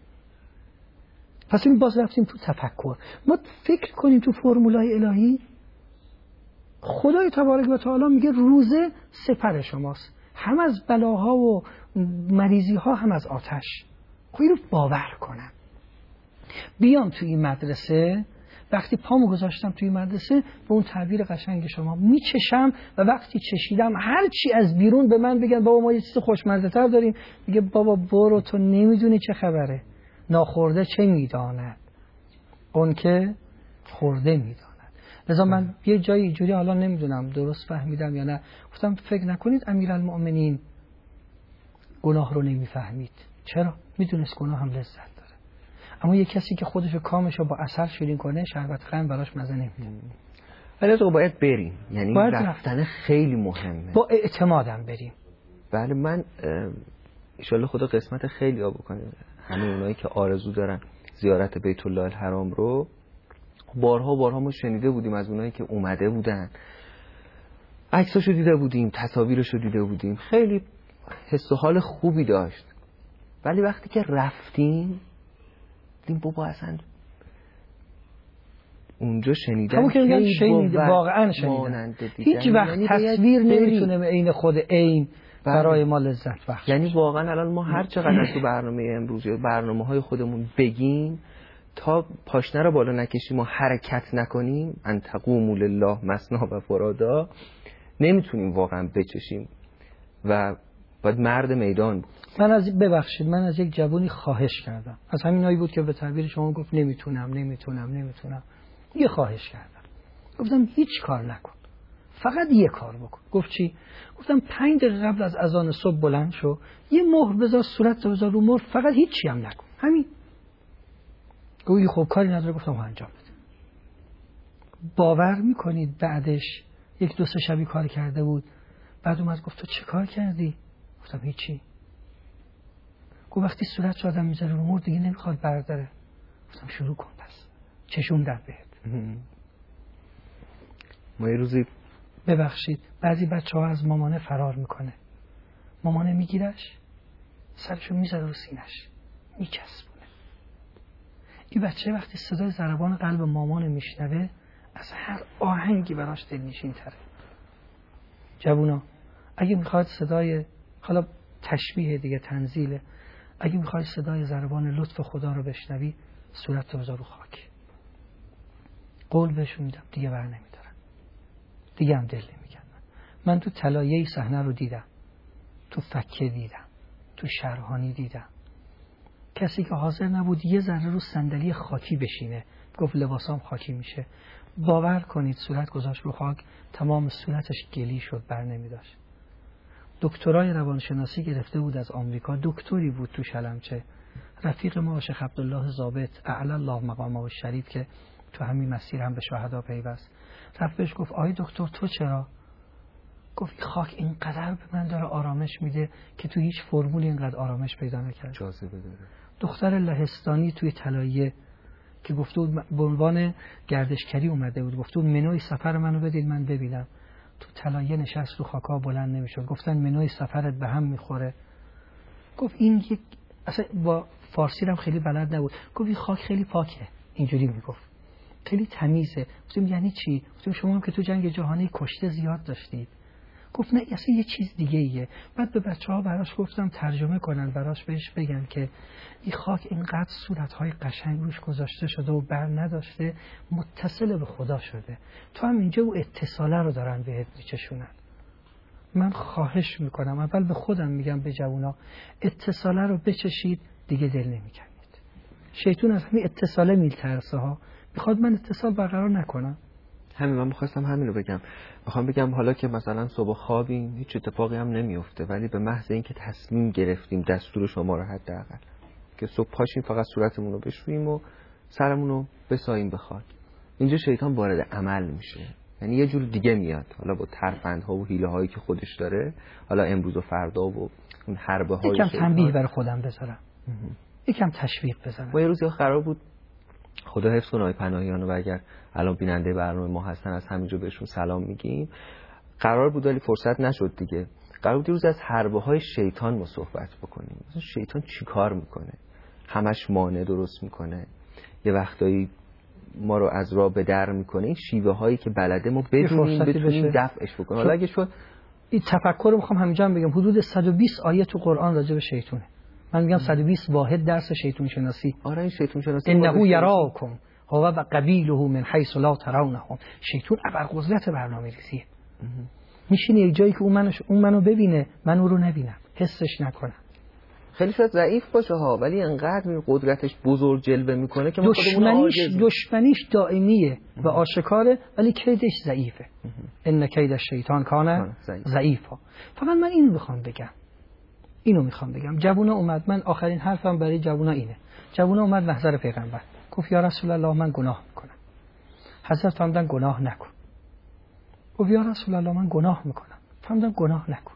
پس این باز رفتیم تو تفکر. ما فکر کنیم تو فرمولای الهی. خدای تبارک و تعالی میگه روزه سپر شماست، هم از بلاها و مریضی ها هم از آتش. خب اینو باور کنم، بیام توی این مدرسه، وقتی پامو گذاشتم توی مدرسه به اون تعبیر قشنگ شما میچشم و وقتی چشیدم هر چی از بیرون به من بگن بابا ما یه چیز خوشمزه تر داریم، میگه بابا برو، تو نمیدونی چه خبره، ناخورده چه میداند اون که خورده میداند. لذا من یه جایی اینجوری حالا نمیدونم درست فهمیدم یا نه، گفتم فکر نکنید امیرالمؤمنین گناه رو نمیفهمید. چرا؟ میدونست گناه هم لذت داره، اما یه کسی که خودش کامش رو با اثر شیرین کنه شربت خند براش مزه نمیده. ولی تو باید بریم، یعنی باید رفتن خیلی مهمه، با اعتمادم بریم. بله من انشالله خدا قسمت خیلی ها بکنه، همه اونایی که آرزو دارن زیارت بیت الله الحرام رو. بارها بارها ما شنیده بودیم از اونایی که اومده بودن، عکساشو دیده بودیم، تصاویرشو دیده بودیم، خیلی حس و حال خوبی داشت. ولی وقتی که رفتیم دیدیم بابا اصلا اونجا شنیدن خیلی شنید، واقعا شنیدن، هیچ وقت یعنی تصویر نمیتونه به عین خود عین برای ما لذت بخش. یعنی واقعا الان ما هر چقدر تو برنامه امروز یا برنامه‌های خودمون بگیم، تا پاشنه رو بالا نکشیم و حرکت نکنیم، ان تقوموا لله مثنی و فرادا، نمیتونیم واقعا بچشیم و باید مرد میدان بود. من از ببخشید من از یک جوانی خواهش کردم، از همینایی بود که به تعبیر شما گفت نمیتونم نمیتونم نمیتونم یه خواهش کردم، گفتم هیچ کار نکن، فقط یه کار بکن. گفت چی؟ گفتم پنج دقیقه قبل از اذان صبح بلند شو، یه مهر بذار صورت تو بذار رو مهر، فقط هیچی هم نکن، همین. گویی خب کاری نداره. گفتم ها انجام بده. باور میکنید بعدش یک دو سه شبی کار کرده بود، بعد اومد گفت تو چه کار کردی؟ گفتم هیچی. گفت وقتی صورت رو آدم میذاره رو مهر دیگه نمیخواد برداره. گفتم شروع کن پس، چشوندم بهت. ما یه روزی ببخشید بعضی بچه ها از مامانه فرار میکنه، مامانه میگیرش سرشو میذاره رو سینش میچسبونه. این بچه وقتی صدای ضربان قلب مامانه میشنوه از هر آهنگی براش دلنشین تره. جوونا اگه میخواد صدای، حالا تشبیه دیگه تنزیله، اگه میخواد صدای ضربان لطف خدا رو بشنوی صورت رو بذار رو خاک. قول بهشون میدم دیگه بر نمیدارن، دیگه هم دل نمیگن. من تو طلایه صحنه رو دیدم، تو فکه دیدم، تو شرهانی دیدم، کسی که حاضر نبود یه ذره رو صندلی خاکی بشینه، گفت لباسام خاکی میشه. باور کنید صورت گذاشت رو خاک، تمام صورتش گلی شد، بر نمیداشت. دکترای روانشناسی گرفته بود از آمریکا، دکتری بود تو شلمچه، رفیق ما شیخ عبدالله ضابط اعلی الله مقامه الشریف که تو همین مسیر هم به شهدا پیوست، رفت بهش گفت آی دکتر تو چرا؟ گفت خاک اینقدر به من داره آرامش میده که تو هیچ فرمول اینقدر آرامش پیدا نکرد. جاذبه داره. دختر لهستانی توی طلایه که گفته بود به عنوان گردشگری اومده بود، گفته بود منوی سفر منو بدید من ببینم، تو طلایه نشست رو خاکا بلند نمیشد. گفتن منوی سفرت به هم میخوره. گفت این یک اصلا با فارسی هم خیلی بلد نبود، گفت این خاک خیلی پاکه، اینجوری میگفت، خیلی تمیزه. گفتم یعنی چی؟ گفتم شما هم که تو جنگ جهانی کشته زیاد داشتید. گفت نه اصلا یه چیز دیگه ایه. بعد به بچه ها براش گفتم ترجمه کنن، براش بهش بگن که این خاک اینقدر صورتهای قشنگ روش گذاشته شده و بر نداشته، متصل به خدا شده، تو هم اینجا او اتصاله رو دارن بهت میچشونن. من خواهش میکنم، اول به خودم میگم به جوونا، اتصاله رو بچشید دیگه دل نمیکنید. شیطان از همین اتصاله میترسه ها، میخواد من اتصال برقرار نکنم. همین من میخواستم همین رو بگم. میخوام بگم حالا که مثلا صبح خوابیم هیچ اتفاقی هم نمیفته، ولی به محض اینکه تصمیم گرفتیم دستور شما رو حداقل که صبح پاشیم فقط صورتمون رو بشوییم و سرمون رو بساییم بخواد، اینجا شیطان وارد عمل میشه. یعنی یه جور دیگه میاد، حالا با ترفندها و حیله هایی که خودش داره، حالا امروز و فردا و اون حربه های یکم تنبیه برای خودم بذارم، یکم تشویق بزنم. ما یه روزی قرار بود، خدا حفظ کنه آقای پناهیان و اگر الان بیننده برنامه ما هستن از همینجا بهشون سلام میگیم، قرار بود ولی فرصت نشد دیگه. قرار بود روز از حربه های شیطان ما صحبت بکنیم. مثلا شیطان چی کار میکنه؟ همش مانع درست میکنه، یه وقتایی ما رو از راه به در میکنه. این شیوه هایی که بلده ما بدونیم بتونیم دفعش بکنیم. حالا اگه شد این تفکر رو میخوام همینجا بگم، حدود صد و بیست آیه تو قرآن راجع به شیطونه. من میگم صد و بیست واحد درس شیطان شناسی. آره این شیطان شناسی انه یراکم هو و قبیله من حیث لا ترونهم. شیطان ابرقدرت برنامه‌ریزیه. میشینه یه جایی که اون منو اون منو ببینه، من اون رو نبینم، حسش نکنم. خیلی شاید ضعیف باشه ها، ولی انقدر قدرتش بزرگ جلوه میکنه که ما خودمون عاجز. دشمنیش دائمیه و آشکاره، ولی کیدش ضعیفه. ان کید الشیطان کان ضعیفا. فقط من اینو میخوام بگم. اینو میخوام بگم جوونا اومد، من آخرین حرفم برای جوونا اینه. جوونا اومد محضر پیغمبر، گفت یا رسول الله من گناه میکنم. حضرت فرمودن گناه نکن. گفت یا رسول الله من گناه میکنم. فرمودن گناه نکن.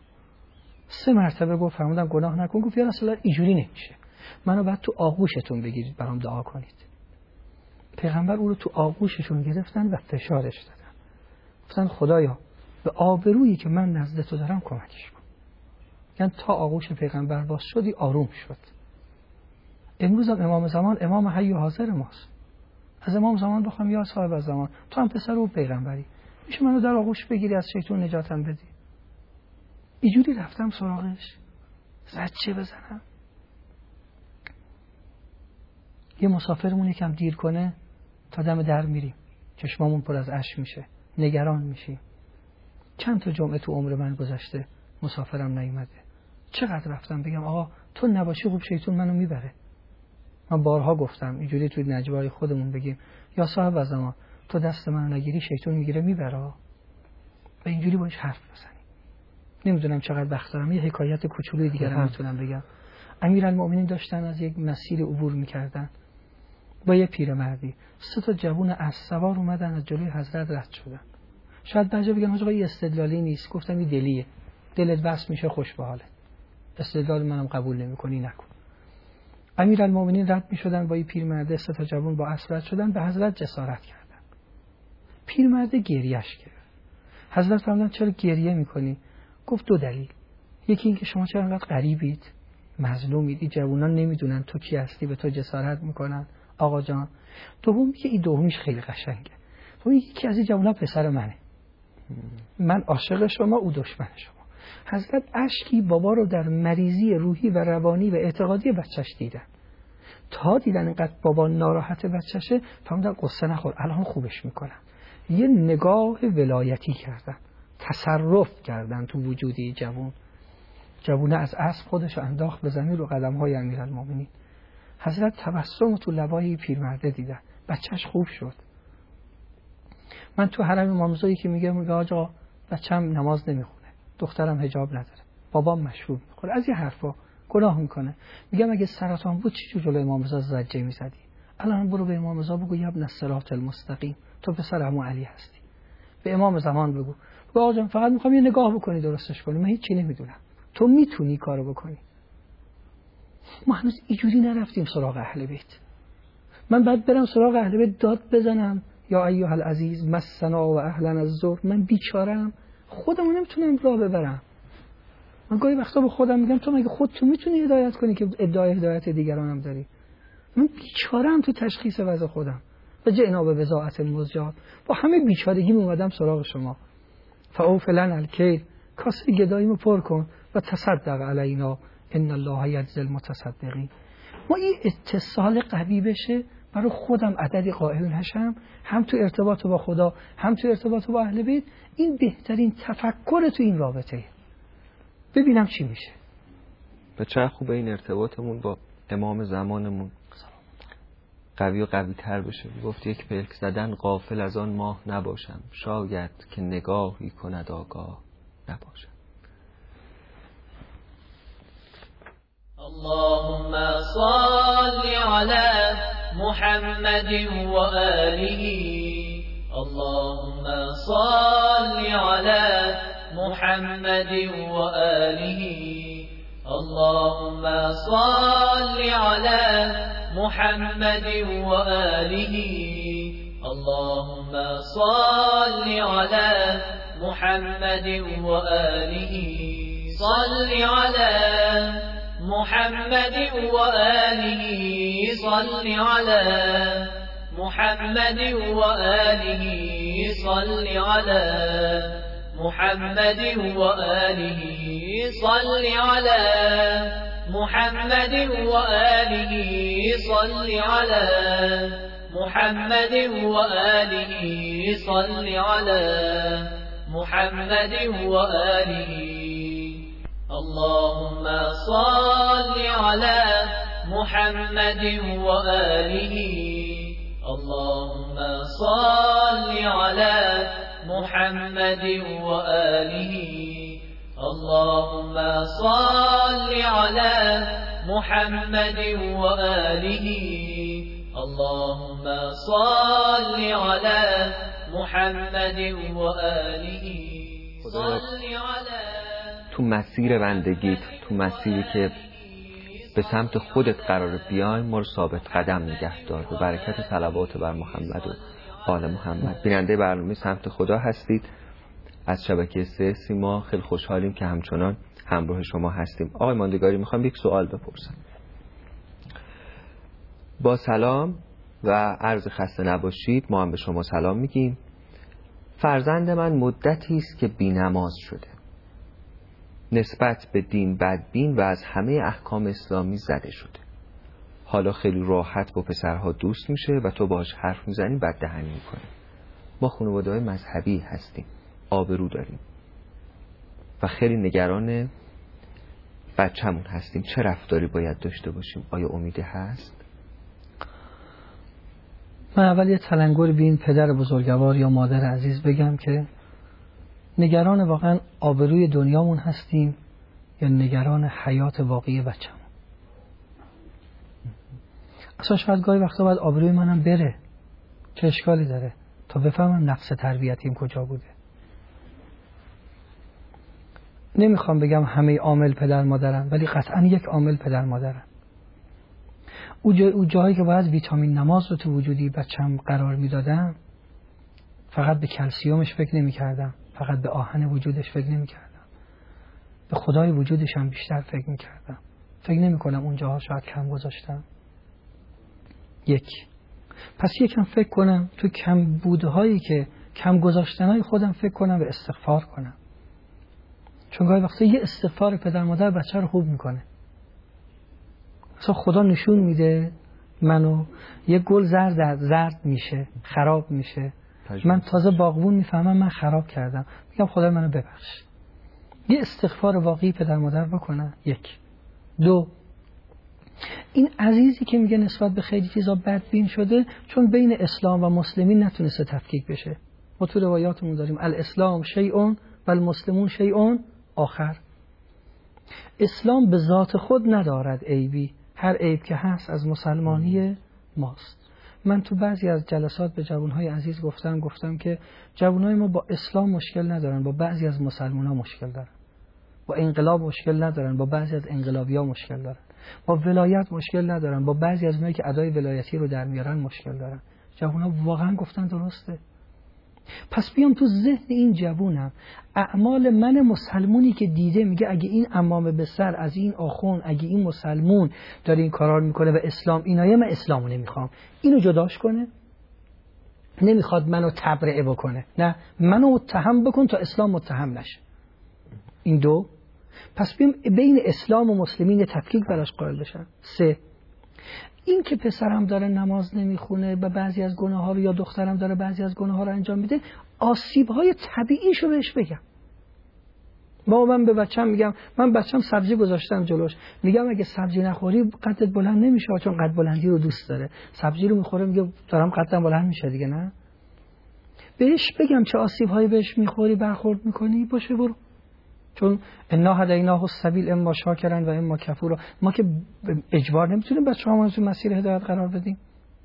سه مرتبه گفت، فرمودن گناه نکن. گفت یا رسول الله اینجوری نمیشه، منو بعد تو آغوشتون بگیرید برام دعا کنید. پیغمبر او رو تو آغوششون گرفتن و فشارش دادن، گفتن خدایا به آبرویی که من نزد تو دارم کمکش کن. یعنی تا آغوش پیغمبر باز شدی آروم شد. امروز هم امام زمان امام حی و حاضر ماست. از امام زمان بخوام یا صاحب زمان، تو هم پسر او پیغمبری، میشه منو در آغوش بگیری از شیطان نجاتم بدی؟ اینجوری رفتم سراغش، زد چه بزنم. یه مسافرمون یکم دیر کنه تا دم در میریم، چشمامون پر از اشک میشه، نگران میشیم. چند تا جمعه تو عمر من گذشته مسافرم نیومده. چقدر رفتم بگم آقا تو نباشی خوب شیطان منو میبره. من بارها گفتم اینجوری توی نجوای خودمون بگیم یا صاحب زمان تو دست منو نگیری شیطان میگیره میبره، و اینجوری باش حرف بزنیم. نمیدونم چقدر وقت دارم، یه حکایت کوچولوی دیگه رو میتونم بگم. امیرالمومنین داشتن از یک مسیر عبور میکردن با یه پیرمردی، سه تا جوون از سوار اومدن از جلوی حضرت رد شدن. شاید بعضی بگن آقا این استدلالی نیست. گفتم این دلیه، دلت بس میشه خوش به حالت، استدلال منم قبول نمیکنی نکن. امیرالمومنین رد میشدن با این پیرمرد، سه تا جوون با اسب رد شدن، به حضرت جسارت کردن. پیرمرد گریهش کرد. حضرت فرمودن چرا گریه میکنی؟ گفت دو دلیل. یکی این که شما چرا انقدر غریبید، مظلومید، این جوانان نمیدونن تو کی هستی، به تو جسارت میکنن آقا جان. دوم که این دومیش خیلی قشنگه، اون یکی از این جوونا پسر منه، من عاشق شما او دشمن شما. حضرت اشکی بابا رو در مریضی روحی و روانی و اعتقادی بچهش دیدن. تا دیدن اینقدر بابا ناراحت بچهشه فهمیدن قصه نخور الان خوبش میکنن. یه نگاه ولایتی کردن، تصرف کردن تو وجودی جوون. جوونه از اسب خودش انداخت به زمین رو قدم‌های امیرالمومنین. حضرت تبسم تو لبای پیرمرده دیدن، بچهش خوب شد. من تو حرم امامزایی که میگه میگه آقا بچه‌م نماز نمیخونه، دخترم حجاب نداره، بابام مشروب میخوره، از این حرفا گناه میکنه. میگم اگه سرطان بود چی جلوی امامزا زجه میزدی؟ الان برو به امامزا بگو یا ابن الصراط المستقیم، تو پسر عمو علی هستی. به امام زمان بگو بگو آقا جان فقط میخوام یه نگاه بکنی درستش کنی، من هیچی نمیدونم، تو میتونی کارو بکنی. ما هنوز اینجوری نرفتیم سراغ اهل بیت. من بعد برم سراغ اهل بیت داد بزنم یا ایها العزیز مسنا و اهلا الزور، من بیچارم خودمو نمیتونم راه ببرم. من گاهی وقتا به خودم میگم تو مگه خودت میتونی هدایت کنی که ادعای هدایت دیگران هم داری؟ من بیچاره‌ام تو تشخیص وضع خودم و جئنا به بضاعت مزجات، با همه بیچارگی اومدم سراغ شما. فاوف لنا الکیل، کاسه گداییمو پر کن و تصدق علینا ان الله یجزی المتصدقین. ما این اتصال قوی بشه، برای خودم عددی قائل نشم، هم تو ارتباط با خدا هم تو ارتباط با اهل بیت. این بهترین تفکر تو این رابطه. ببینم چی میشه. به چه خوبه این ارتباطمون با امام زمانمون قوی و قوی تر بشه. گفت یک پلک زدن غافل از آن ماه نباشم، شاید که نگاهی کند آگاه نباشم. اللهم صل على محمد وآله، اللهم صل على محمد وآله، اللهم صل على محمد وآله، اللهم صل على محمد وآله، صل على محمد وآله، صل على محمد وآله، صل على محمد وآله، صل على محمد وآله، صل على محمد وآله، صل على محمد وآله. اللهم صل على محمد وآله، اللهم صل على محمد وآله، اللهم صل على محمد وآله، اللهم صل على محمد وآله، صل على. تو مسیر بندگیت، تو مسیری که به سمت خودت قرار بیای، ما رو ثابت قدم نگه دار. به برکت صلوات بر محمد و آل محمد. بیننده برنامه سمت خدا هستید از شبکه سه سیما. خیلی خوشحالیم که همچنان همراه شما هستیم. آقای ماندگاری، میخوام یک سوال بپرسم. با سلام و عرض خسته نباشید، ما هم به شما سلام میگیم. فرزند من مدتی است که بی‌نماز شده، نسبت به دین بدبین و از همه احکام اسلامی زده شده. حالا خیلی راحت با پسرها دوست میشه و تو باهاش حرف میزنی بددهنی میکنه. ما خانواده‌های مذهبی هستیم، آبرو داریم و خیلی نگران بچه‌مون هستیم. چه رفتاری باید داشته باشیم؟ آیا امیدی هست؟ من اول یه تلنگر به این پدر بزرگوار یا مادر عزیز بگم که نگران واقعا آبروی دنیامون هستیم یا نگران حیات واقعی بچه‌مون. اصلا شاید گاهی وقتا باید آبروی منم بره، چه اشکالی داره، تا بفهمم نقص تربیتیم کجا بوده. نمیخوام بگم همه عامل پدر مادرن، ولی قطعا یک عامل پدر مادرن. او, جا، او جایی که باید ویتامین نماز رو تو وجودی بچم قرار میدادم، فقط به کلسیومش فکر نمی کردم، فقط به آهن وجودش فکر نمی کردم، به خدای وجودش هم بیشتر فکر می کردم. فکر نمی کنم اونجاها شاید کم گذاشتم. یک پس یکم فکر کنم تو کم بودهایی که کم گذاشتنهای خودم فکر کنم و استغفار کنم، چون گاهی وقتا یه استغفار پدر مادر بچه رو خوب میکنه. اصلا خدا نشون میده منو، یه گل زرد زرد میشه، خراب میشه، من تازه باغبون میفهمم من خراب کردم، میگم خدا منو ببخش. یه استغفار واقعی پدر مادر بکنن. یک. دو، این عزیزی که میگه نسبت به خیلی چیزا بدبین شده، چون بین اسلام و مسلمین نتونسته تفکیک بشه. ما تو روایاتمون داریم الاسلام شیئون و المسلمون شیئون آخر. اسلام به ذات خود ندارد عیبی، هر عیب که هست از مسلمانی ماست. من تو بعضی از جلسات به جوانهای عزیز گفتم گفتم که جوانهای ما با اسلام مشکل ندارن، با بعضی از مسلمان‌ها مشکل دارن. با انقلاب مشکل ندارن، با بعضی از انقلابی‌ها مشکل دارن. با ولایت مشکل ندارن، با بعضی از اونایی که ادای ولایتی رو در میارن مشکل دارن. جوانها واقعا گفتن درسته. پس بیام تو ذهن این جوونم اعمال من مسلمونی که دیده میگه اگه این عمامه به سر از این آخون، اگه این مسلمون داره این کارا رو میکنه و اسلام اینایه، من اسلامو نمیخوام، اینو جداش کنه. نمیخواد منو تبرئه بکنه، نه منو متهم بکن تا اسلام متهم نشه. این دو. پس بیم بین اسلام و مسلمین تفکیک براش قائل بشن. سه، این که پسرم داره نماز نمیخونه و بعضی از گناه ها رو، یا دخترم داره بعضی از گناه ها رو انجام میده، آسیب های طبیعیشو بهش بگم. ما من به بچه‌م میگم، من بچه‌م سبزی گذاشتم جلوش، میگم اگه سبزی نخوری قدت بلند نمیشه، چون قد بلندی رو دوست داره. سبزی رو میخوره میگه دارم قدم بلند میشه دیگه، نه؟ بهش بگم چه آسیب هایی بهش میخوری، برخورد میکنی، باشه برو. چون انا هدیناه السبیل اما شاکرا و اما کفورا. ما که اجبار نمیتونیم بچه‌هامون رو مسیر هدایت قرار بدیم.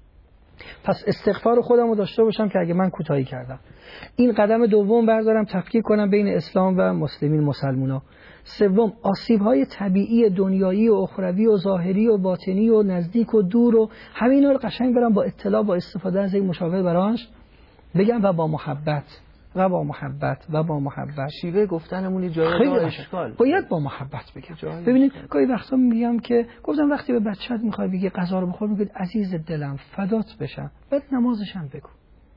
پس استغفار خودم رو داشته باشم که اگه من کوتاهی کردم. این قدم دوم بردارم تفکیک کنم بین اسلام و مسلمین مسلمونا. سوم، آسیب‌های طبیعی دنیایی و اخروی و ظاهری و باطنی و نزدیک و دور و همینا رو قشنگ برام با اطلاع با استفاده از این مشاور براش بگم و با محبت و با محبت و با محبت. شیوه گفتنمون جای داره اشکال. باید با محبت بگم. ببینید گاهی وقتا میگم که گفتم وقتی به بچه‌ت میخوای بگی غذا رو بخور، میگه عزیز دلم فدات بشم، بعد نمازشم بگو.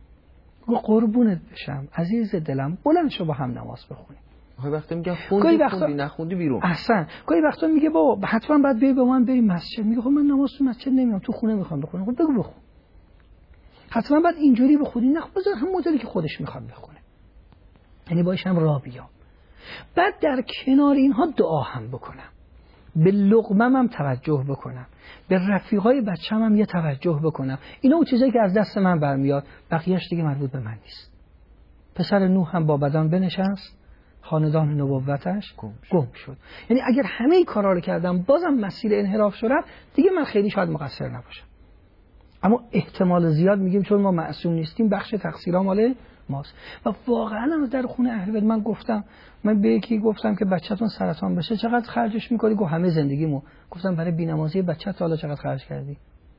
گو قربونت بشم عزیز دلم، بلند شو با هم نماز بخونیم. گاهی وقتا میگم خوندی خوندی نخوندی بیرون. احسن. گاهی وقتا میگه بابا حتما باید بیای با من بریم مسجد، میگه خب من نماز تو مسجد نمیام، تو خونه میخوام بخونم. خب بگو بخون. حتما باید اینجوری بخونی، نه بذار هم مدلی که خودش میخواد بخونه. یعنی باش هم راه بیام. بعد در کنار اینها دعا هم بکنم، به لقمم هم توجه بکنم، به رفیقای بچه‌م هم یه توجه بکنم. اینا اون چیزایی که از دست من برمیاد، بقیه‌اش دیگه مربوط به من نیست. پسر نوح هم با بدن بنشست، خاندان نبوتش گم شد. گم شد. یعنی اگر همه این کارا رو کردم بازم مسیر انحراف شدم، دیگه من خیلی شاید مقصر نباشم. اما احتمال زیاد میگیم چون ما معصوم نیستیم، بخش تقصیرها مال ماست. و واقعا هم در خونه اهل بیت من گفتم، من به یکی گفتم که بچه‌تون سرطان بشه چقدر خرجش می‌کنی؟ گفت همه زندگیمو. گفتم برای بی‌نمازی بچه‌ت حالا چقدر خرج کردی؟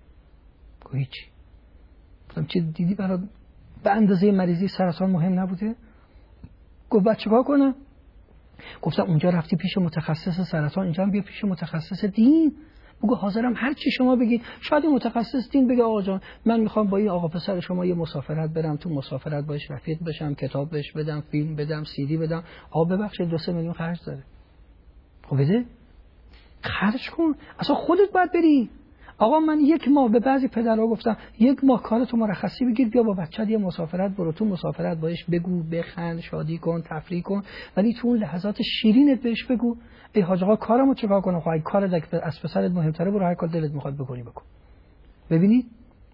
گفت هیچ. گفتم چه دیدی برای به اندازه مریضی سرطان مهم نبوده؟ گفت بعد چیکار کنم؟ گفتم اونجا رفتی پیش متخصص سرطان، اینجا هم بیا پیش متخصص دین. بگو حاضرم هر چی شما بگید. شاید متخصص دین بگه آقا جان من میخوام با این آقا پسر شما یه مسافرت برم، تو مسافرت باش رفیق بشم، کتاب بهش بدم، فیلم بدم، سی دی بدم. آقا ببخشید دو سه میلیون خرج داره. خب بده خرج کن، اصلا خودت باید بری. آقا من یک ماه به بعضی پدرها گفتم یک ماه کارتو مرخصی بگیر، بیا با بچه‌ت یه مسافرت برو، تو مسافرت باش بگو، بخند، شادی کن، تفریح کن، ولی تو اون لحظات شیرینت بهش بگو ای حاج آقا کارمو چیکار کنم؟ خب اگه کارت از پسرت مهمتره برو هر کار دلت میخواد بکنی بکن. ببینید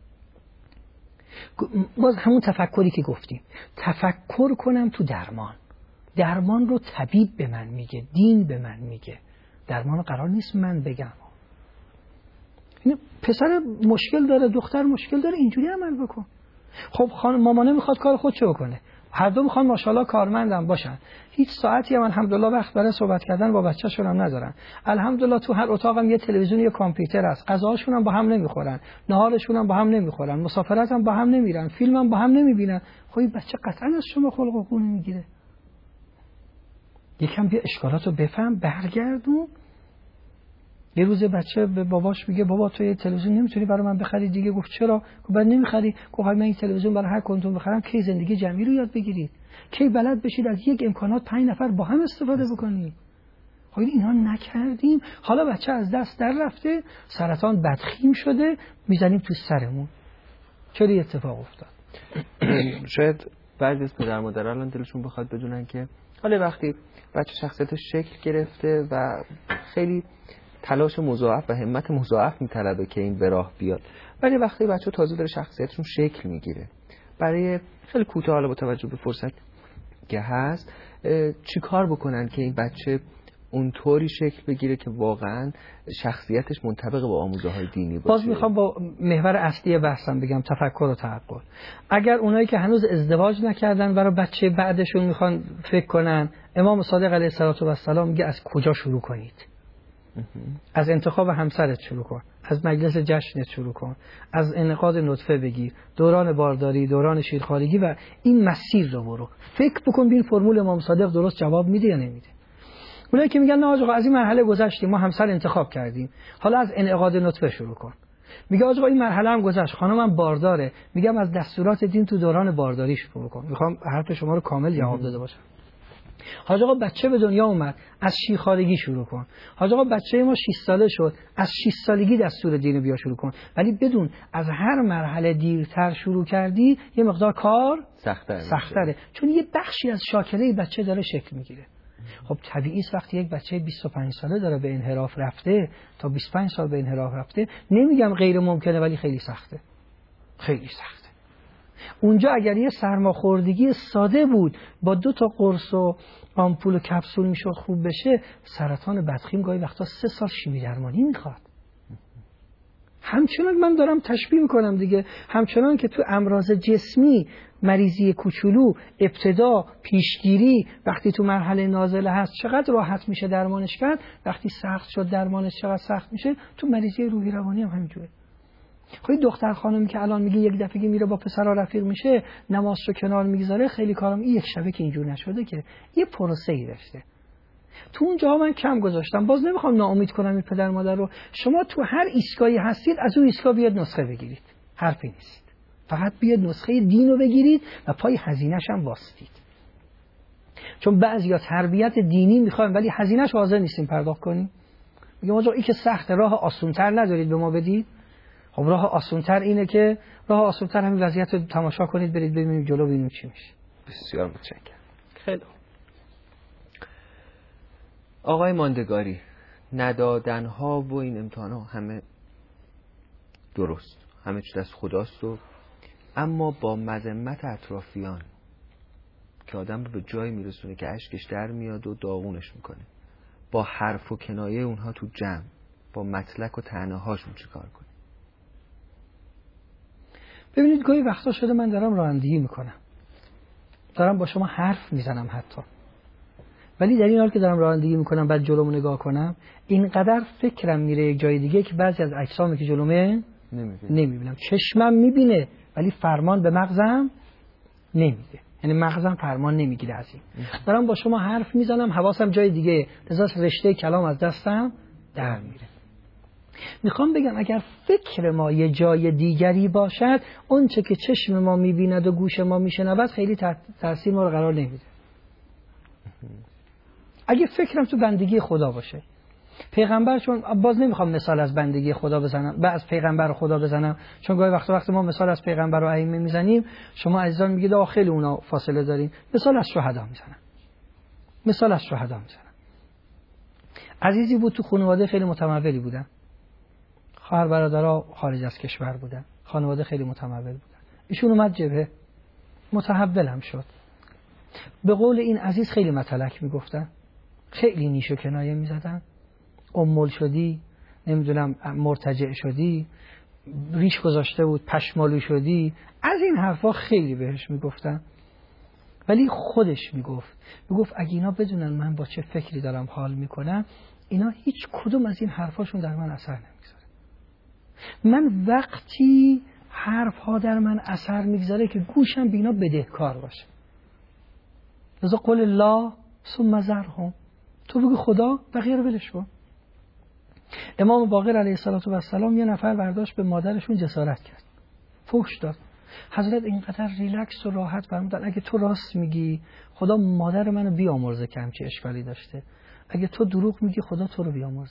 باز همون تفکری که گفتیم، تفکر کنم تو درمان. درمان رو طبیب به من میگه، دین به من میگه، درمان قرار نیست من بگم. این پسر مشکل داره، دختر مشکل داره، اینجوری عمل بکن. خب خانم مامانه میخواد کار خودشو بکنه، هر دو میخوان ماشاءالله کارمندم باشن، هیچ ساعتی هم الحمدلله وقت برای صحبت کردن با بچه‌شون هم ندارن. الحمدلله تو هر اتاقم یه تلویزیون یه کامپیوتر هست، غذاهاشون هم با هم نمیخورن، نهارشون هم با هم نمیخورن، مسافرت هم با هم نمیرن، فیلم هم با هم نمیبینن. خب این بچه قطعا از شما خلق و خو نمیگیره. یکم بیا اشکالاتو بفهم، برگردون. یه روز بچه به باباش میگه بابا تو یه تلویزیون نمیتونی برای من بخری دیگه. گفت چرا؟ گفت بعد نمیخری. گفت من این تلویزیون برای هر کدوم بخرم کی زندگی جمعی رو یاد بگیرید، کی بلد بشید از یک امکانات پنج نفر با هم استفاده بکنید. خب اینا نکردیم، حالا بچه از دست در رفته، سرطان بدخیم شده، میزنیم تو سرمون. چرا اتفاق افتاد؟ شاید بعضی از پدر مادرها الان دلشون بخواد بدونن که حالا وقتی بچه شخصیتش شکل گرفته و خیلی تلاش مضاعف و همت مضاعف میطلبه که این به راه بیاد، ولی وقتی بچه تازه داره شخصیتشون شکل میگیره، برای خیلی کوتاه حالا با توجه به فرصت که هست چی کار بکنن که این بچه اونطوری شکل بگیره که واقعا شخصیتش منطبق با آموزه های دینی باشه؟ باز میخوام با محور اصلی بحثم بگم تفکر و تعقل. اگر اونایی که هنوز ازدواج نکردن برای بچه بعدشون میخوان فکر کنن، امام صادق علیه السلام میگه از کجا شروع کنید؟ از انتخاب همسرت شروع کن، از مجلس جشنت شروع کن، از انعقاد نطفه بگیر، دوران بارداری، دوران شیرخوارگی و این مسیر رو برو. فکر بکن ببین فرمول امام صادق درست جواب میده یا نمیده. اونایی که میگن نه آقا از این مرحله گذشتیم، ما همسر انتخاب کردیم، حالا از انعقاد نطفه شروع کن. میگه آقا این مرحله هم گذشت، خانمم بارداره، میگم از دستورات دین تو دوران بارداری شروع کن. میخوام حرف شما رو کامل جواب داده باشم. حاج آقا بچه به دنیا اومد، از شیرخوارگی شروع کن. حاج آقا بچه ما شش ساله شد، از شش سالگی دستور دین بیا شروع کن. ولی بدون از هر مرحله دیرتر شروع کردی یه مقدار کار سخت‌تره سخت‌تره، چون یه بخشی از شاکله بچه داره شکل میگیره. خب طبیعی است وقتی یک بچه بیست و پنج ساله داره به انحراف رفته، تا بیست و پنج سال به انحراف رفته، نمیگم غیر ممکنه ولی خیلی سخته. خیلی سخته. اونجا اگر یه سرماخوردگی ساده بود با دو تا قرص و آمپول و کپسول میشد خوب بشه، سرطان بدخیم گاهی وقتا سه سال شیمی درمانی میخواد. همچنان من دارم تشبیه میکنم دیگه، همچنان که تو امراض جسمی مریضی کوچولو ابتدا پیشگیری وقتی تو مرحله نازله هست چقدر راحت میشه درمانش کرد، وقتی سخت شد درمانش چقدر سخت میشه، تو مریضی روحی روانی هم همینجوره. خب دختر خانمی که الان میگه یک دفعه میره با پسرا رفیق میشه، نمازشو کنار میگذاره، خیلی کارم این یک شبه که اینجور نشده که یه پروسه‌ای داشته. تو اونجا من کم گذاشتم، باز نمیخوام ناامید کنم این پدر مادر رو. شما تو هر ایستگاهی هستید از اون ایستگاه بیاد نسخه بگیرید، حرفی نیست، فقط بیاد نسخه دین رو بگیرید و پای هزینه‌ش هم واسطید. چون بعضیا تربیت دینی میخوایم ولی هزینه‌اش حاضر نیستیم پرداخت کنیم. میگم آقا این که سخت، راه آسان‌تر ندارید به ما بدید؟ خب راه آسان‌تر اینه که راه آسان‌تر همین وضعیت رو تماشا کنید، برید ببینید جلو ببینید چی میشه. بسیار متشکرم. خیلی آقای ماندگاری، ندادنها و این امتحان‌ها همه درست، همه چیز از خداست، و اما با مذمت اطرافیان که آدم رو به جایی میرسونه که اشکش در میاد و داغونش میکنه، با حرف و کنایه اونها تو جمع، با مطلق و طعنه‌هاشون چی کار کنه؟ ببینید گاهی وقتا شده من دارم رانندگی میکنم، دارم با شما حرف میزنم حتی، ولی در این حال که دارم رانندگی میکنم بعد جلومو نگاه کنم، اینقدر فکرم میره یک جای دیگه که بعضی از اجسامی که جلومه نمیبینم. چشمم میبینه ولی فرمان به مغزم نمیده، یعنی مغزم فرمان نمیگیره از این. دارم با شما حرف میزنم حواسم جای دیگه، لذا رشته کلام از دستم در میره. میخوام بگم اگر فکر ما یه جای دیگری باشد، اون چه که چشم ما میبیند و گوش ما میشنود خیلی تاثیر ما رو قرار نمیده. اگه فکرم تو بندگی خدا باشه، پیغمبر، چون باز نمیخوام مثال از بندگی خدا بزنم، بعد از پیغمبر خدا بزنم، چون گاهی وقت وقت ما مثال از پیغمبر و ائمه میزنیم شما عزیزان میگید داخل اونا فاصله داریم. مثال از شهدا میزنم، مثال از شهدا میزنم. عزیزی بود تو خانواده خیلی متمولی بودن، خواهر برادرها خارج از کشور بودن، خانواده خیلی متمول بودن. ایشون اومد جبهه، متحول هم شد. به قول این عزیز خیلی متلک میگفتن، خیلی نیش و کنایه میزدن، امول شدی، نمیدونم مرتجع شدی، ریش گذاشته بود پشمالو شدی، از این حرفا خیلی بهش میگفتن. ولی خودش میگفت میگفت اگه اینا بدونن من با چه فکری دارم حال میکنم، اینا هیچ کدوم از این حرفاشون در من اثر نمیگذاره. من وقتی حرفها در من اثر میگذاره که گوشم بینا بدهکار باشه. لذا قول الله ثم ذرهم، تو بگو خدا بقیه رو ولش کن. امام باقر علیه السلام یه نفر برداشت به مادرشون جسارت کرد، فحش داد. حضرت اینقدر ریلکس و راحت فرمودن اگه تو راست میگی خدا مادر منو بیامرزه که همچه اشکالی داشته، اگه تو دروغ میگی خدا تو رو بیامرزه.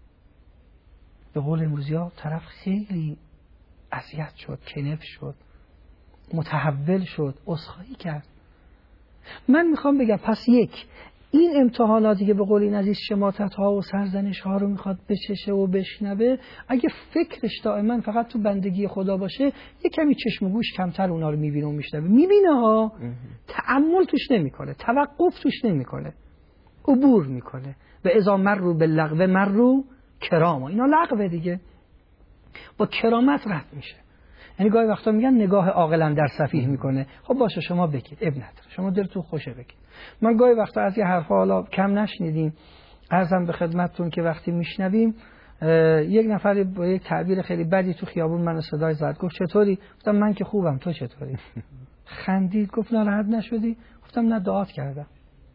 به قول امروزی‌ها طرف خیلی اذیت شد، کنف شد، متحول شد، عذرخواهی کرد. من میخوام بگم پس یک، این امتحاناتی که به قول این عزیز شماتت ها و سرزنش ها رو میخواد بچشه و بشنوه، اگه فکرش دائما فقط تو بندگی خدا باشه، یه کمی چشم و گوش کمتر اونا رو میبینه و میشنوه. میبینه ها، تأمل توش نمیکنه، توقف توش نمیکنه، عبور میکنه. و اذا مروا باللغو مروا کراما، اینا لغوه دیگه، با کرامت رد میشه. یعنی گاهی وقتا میگن نگاه عاقلان در سفیه میکنه. خب باشه شما بگید، اب نداره، شما دلتون خوشه بگید. من گاهی وقتا از یه حرفا حالا کم نشنیدیم، عرضم به خدمتتون که وقتی میشنویم یک نفر با یک تعبیر خیلی بدی تو خیابون منو صدای زد، گفت چطوری؟ گفتم من که خوبم، تو چطوری؟ خندید، گفت ناراحت نشدی؟ گفتم نه، دعات کردم.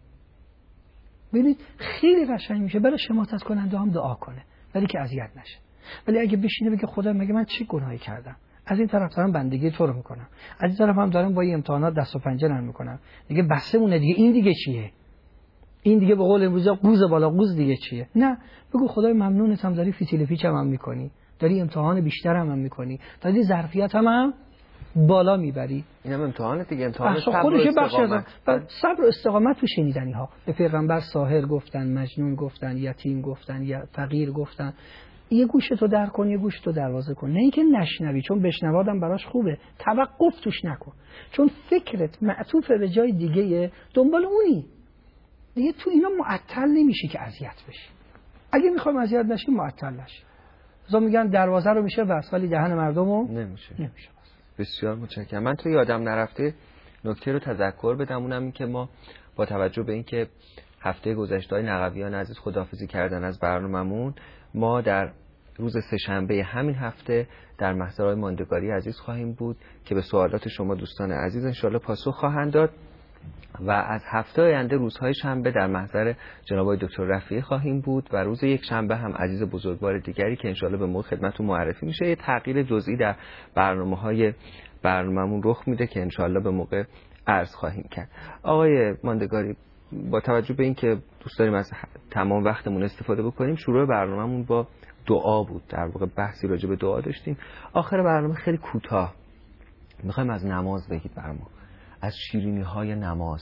ببینید خیلی قشنگ میشه برای شماتت کننده هم دعا کنه ولی که اذیت نشه. ولی اگه بشینه بگه خدا مگه من چه گناهی کردم، از این طرف دارم بندگی تو رو میکنم، از این طرف هم دارم با این امتحانات دست و پنجه نرم میکنم، دیگه بسمونه دیگه، این دیگه چیه؟ این دیگه به قول امروزی قوز بالا قوز دیگه چیه؟ نه، بگو خدای ممنونتم داری فیتیل پیچم هم میکنی، داری امتحان بیشتر هم, هم میکنی، داری ظرفیت هم, هم بالا میبری. اینم امتحان دیگه، امتحان صبر و استقامت. صبر و استقامت تو شنیدنی ها. به پیغمبر ساحر گفتن، مجنون گفتن، یتیم گفتن، یا فقیر گفتن. یه گوش تو در کن، یه گوش تو دروازه کن، نه اینکه نشنوی چون بشنوادم براش خوبه، توقف توش نکن چون فکرت معطوف به جای دیگه، دنبال اونی دیگه. تو اینا معطل نمیشی که اذیت بشی. اگه میخوایم اذیت نشیم معطل نشیم. زا میگن دروازه رو میشه بس ولی دهن مردمو نمیشه. نمیشه. بسیار متشکرم. من تو یادم نرفته نکته رو تذکر بدم، اونم این که ما با توجه به اینکه هفته گذشته های نقویان عزیز خداحافظی کردن از برنامه‌مون، ما در روز سه‌شنبه همین هفته در محضرهای ماندگاری عزیز خواهیم بود که به سوالات شما دوستان عزیز انشالله پاسخ خواهند داد و از هفته آینده روزهای شنبه در محضر جناب آقای دکتر رفیعی خواهیم بود و روز یک شنبه هم عزیز بزرگوار دیگری که انشالله به موقع خدمتتون معرفی میشه. یه تغییر جزئی در برنامه‌های برنامه‌مون رخ میده که انشالله به موقع عرض خواهیم کرد. آقای ماندگاری، با توجه به اینکه دوست داریم از تمام وقتمون استفاده بکنیم، شروع برنامه‌مون با دعا بود. در واقع بحثی راجع به دعا داشتیم. آخر برنامه خیلی کوتاه میخوایم از نماز بگید برامون، از شیرینی های نماز.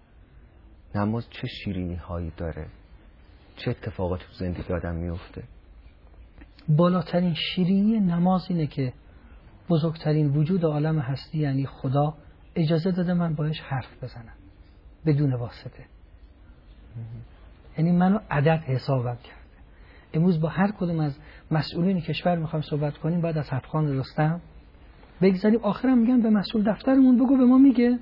نماز چه شیرینی هایی داره، چه اتفاقاتی تو زندگی آدم میفته؟ بالاترین شیرینی نماز اینه که بزرگترین وجود عالم هستی یعنی خدا اجازه داده من باش حرف بزنم بدون واسطه. یعنی منو عدد حسابم کرده. امروز با هر کدوم از مسئولین کشور میخوایم صحبت کنیم باید از حدخان رستم بگذاریم. آخرم میگن به مسئول دفترمون بگو به ما میگه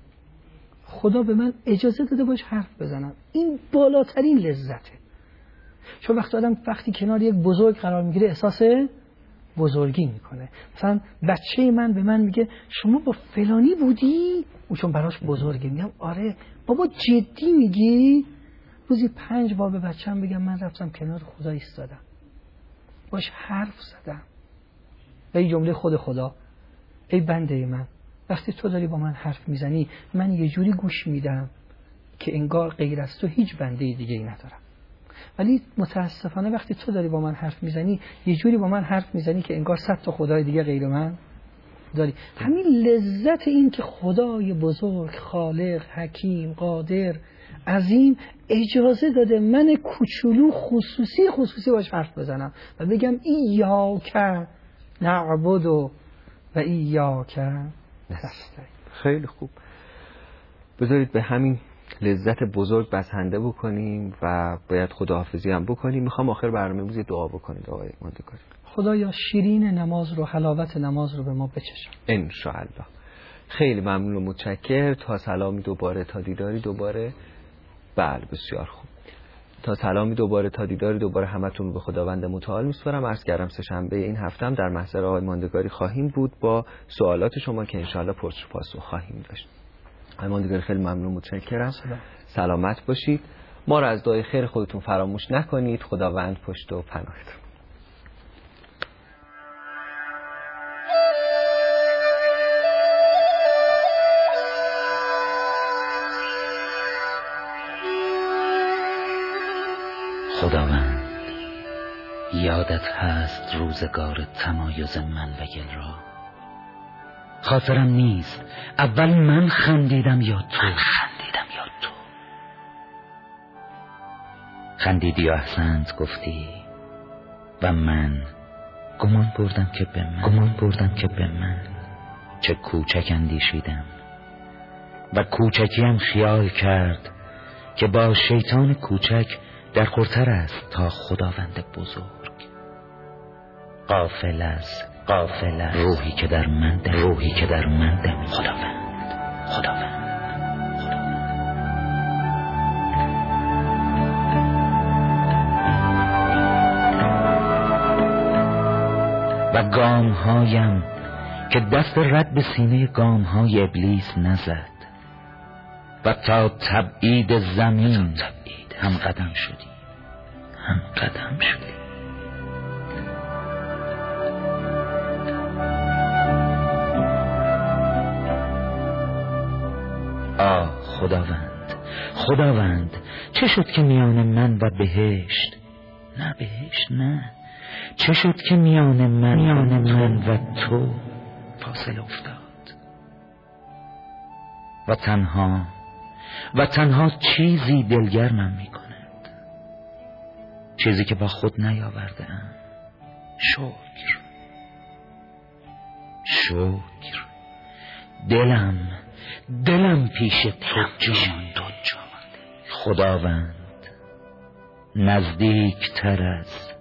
خدا به من اجازه داده باش حرف بزنم. این بالاترین لذته. چون وقتی آدم وقتی کنار یک بزرگ قرار میگیره احساس بزرگی میکنه. مثلا بچه من به من میگه شما با فلانی بودی؟ او چون براش بزرگه. میگم آره. بابا جدی میگی؟ روزی پنج بار به بچه‌م بگم من رفتم کنار خدا ایستادم باش حرف زدم. و این جمله خود خدا، ای بنده من وقتی تو داری با من حرف میزنی من یه جوری گوش میدم که انگار غیر از تو هیچ بنده دیگه ای ندارم، ولی متاسفانه وقتی تو داری با من حرف میزنی یه جوری با من حرف میزنی که انگار صد تا خدای دیگه غیر من داری. همین لذت این که خدای بزرگ، خالق، حکیم، قادر، عظیم اجازه داده من کوچولو خصوصی خصوصی باش حرف بزنم و بگم ایاک نعبد و ایاک نستعین. خیلی خوب. بذارید به همین لذت بزرگ بسنده بکنیم و باید خداحافظی هم بکنیم. میخوام آخر برنامه موزی دعا بکنید آقای ماندگاری. خدایا شیرین نماز رو، حلاوت نماز رو به ما بچشم ان شاء الله. خیلی ممنون و متشکر. تا سلامی دوباره، تا دیداری دوباره. بله بسیار خوب. تا سلامی دوباره، تا دیداری دوباره همتون رو به خداوند متعال میسپارم. عرض کردم سه شنبه این هفته هم در محضر آقای ماندگاری خواهیم بود با سوالات شما که انشاءالله پرسش پاسخ خواهیم داشت. آقای ماندگاری خیلی ممنون و متشکرم. سلام. سلامت باشید. ما رو از دعای خیر خودتون فراموش نکنید. خداوند پشت و پناهتون. خداوند یادت هست روزگار تمایز من و گل را؟ خاطرم نیست اول من خندیدم یا تو؟ من خندیدم یا تو؟ خندیدی و احسنت گفتی و من گمان بردم که به من گمان بردم که به من چه کوچک اندیشیدم و کوچکیم خیال کرد که با شیطان کوچک در خورتر است تا خداوند بزرگ. غافل است غافل است روحی که در من دمید روحی که در من دمید خداوند خداوند خداوند و گامهایم که دست رد به سینه گامهای ابلیس نزد و تا تبعید زمین هم قدم شدی هم قدم شدی. آه خداوند، خداوند، چه شد که میان من و بهشت، نه بهشت نه، چه شد که میان من میان من و تو فاصله افتاد و تنها و تنها چیزی دلگرمم می کند، چیزی که با خود نیاورده ام. شکر شکر دلم دلم پیش تو جان خداوند، نزدیک تر از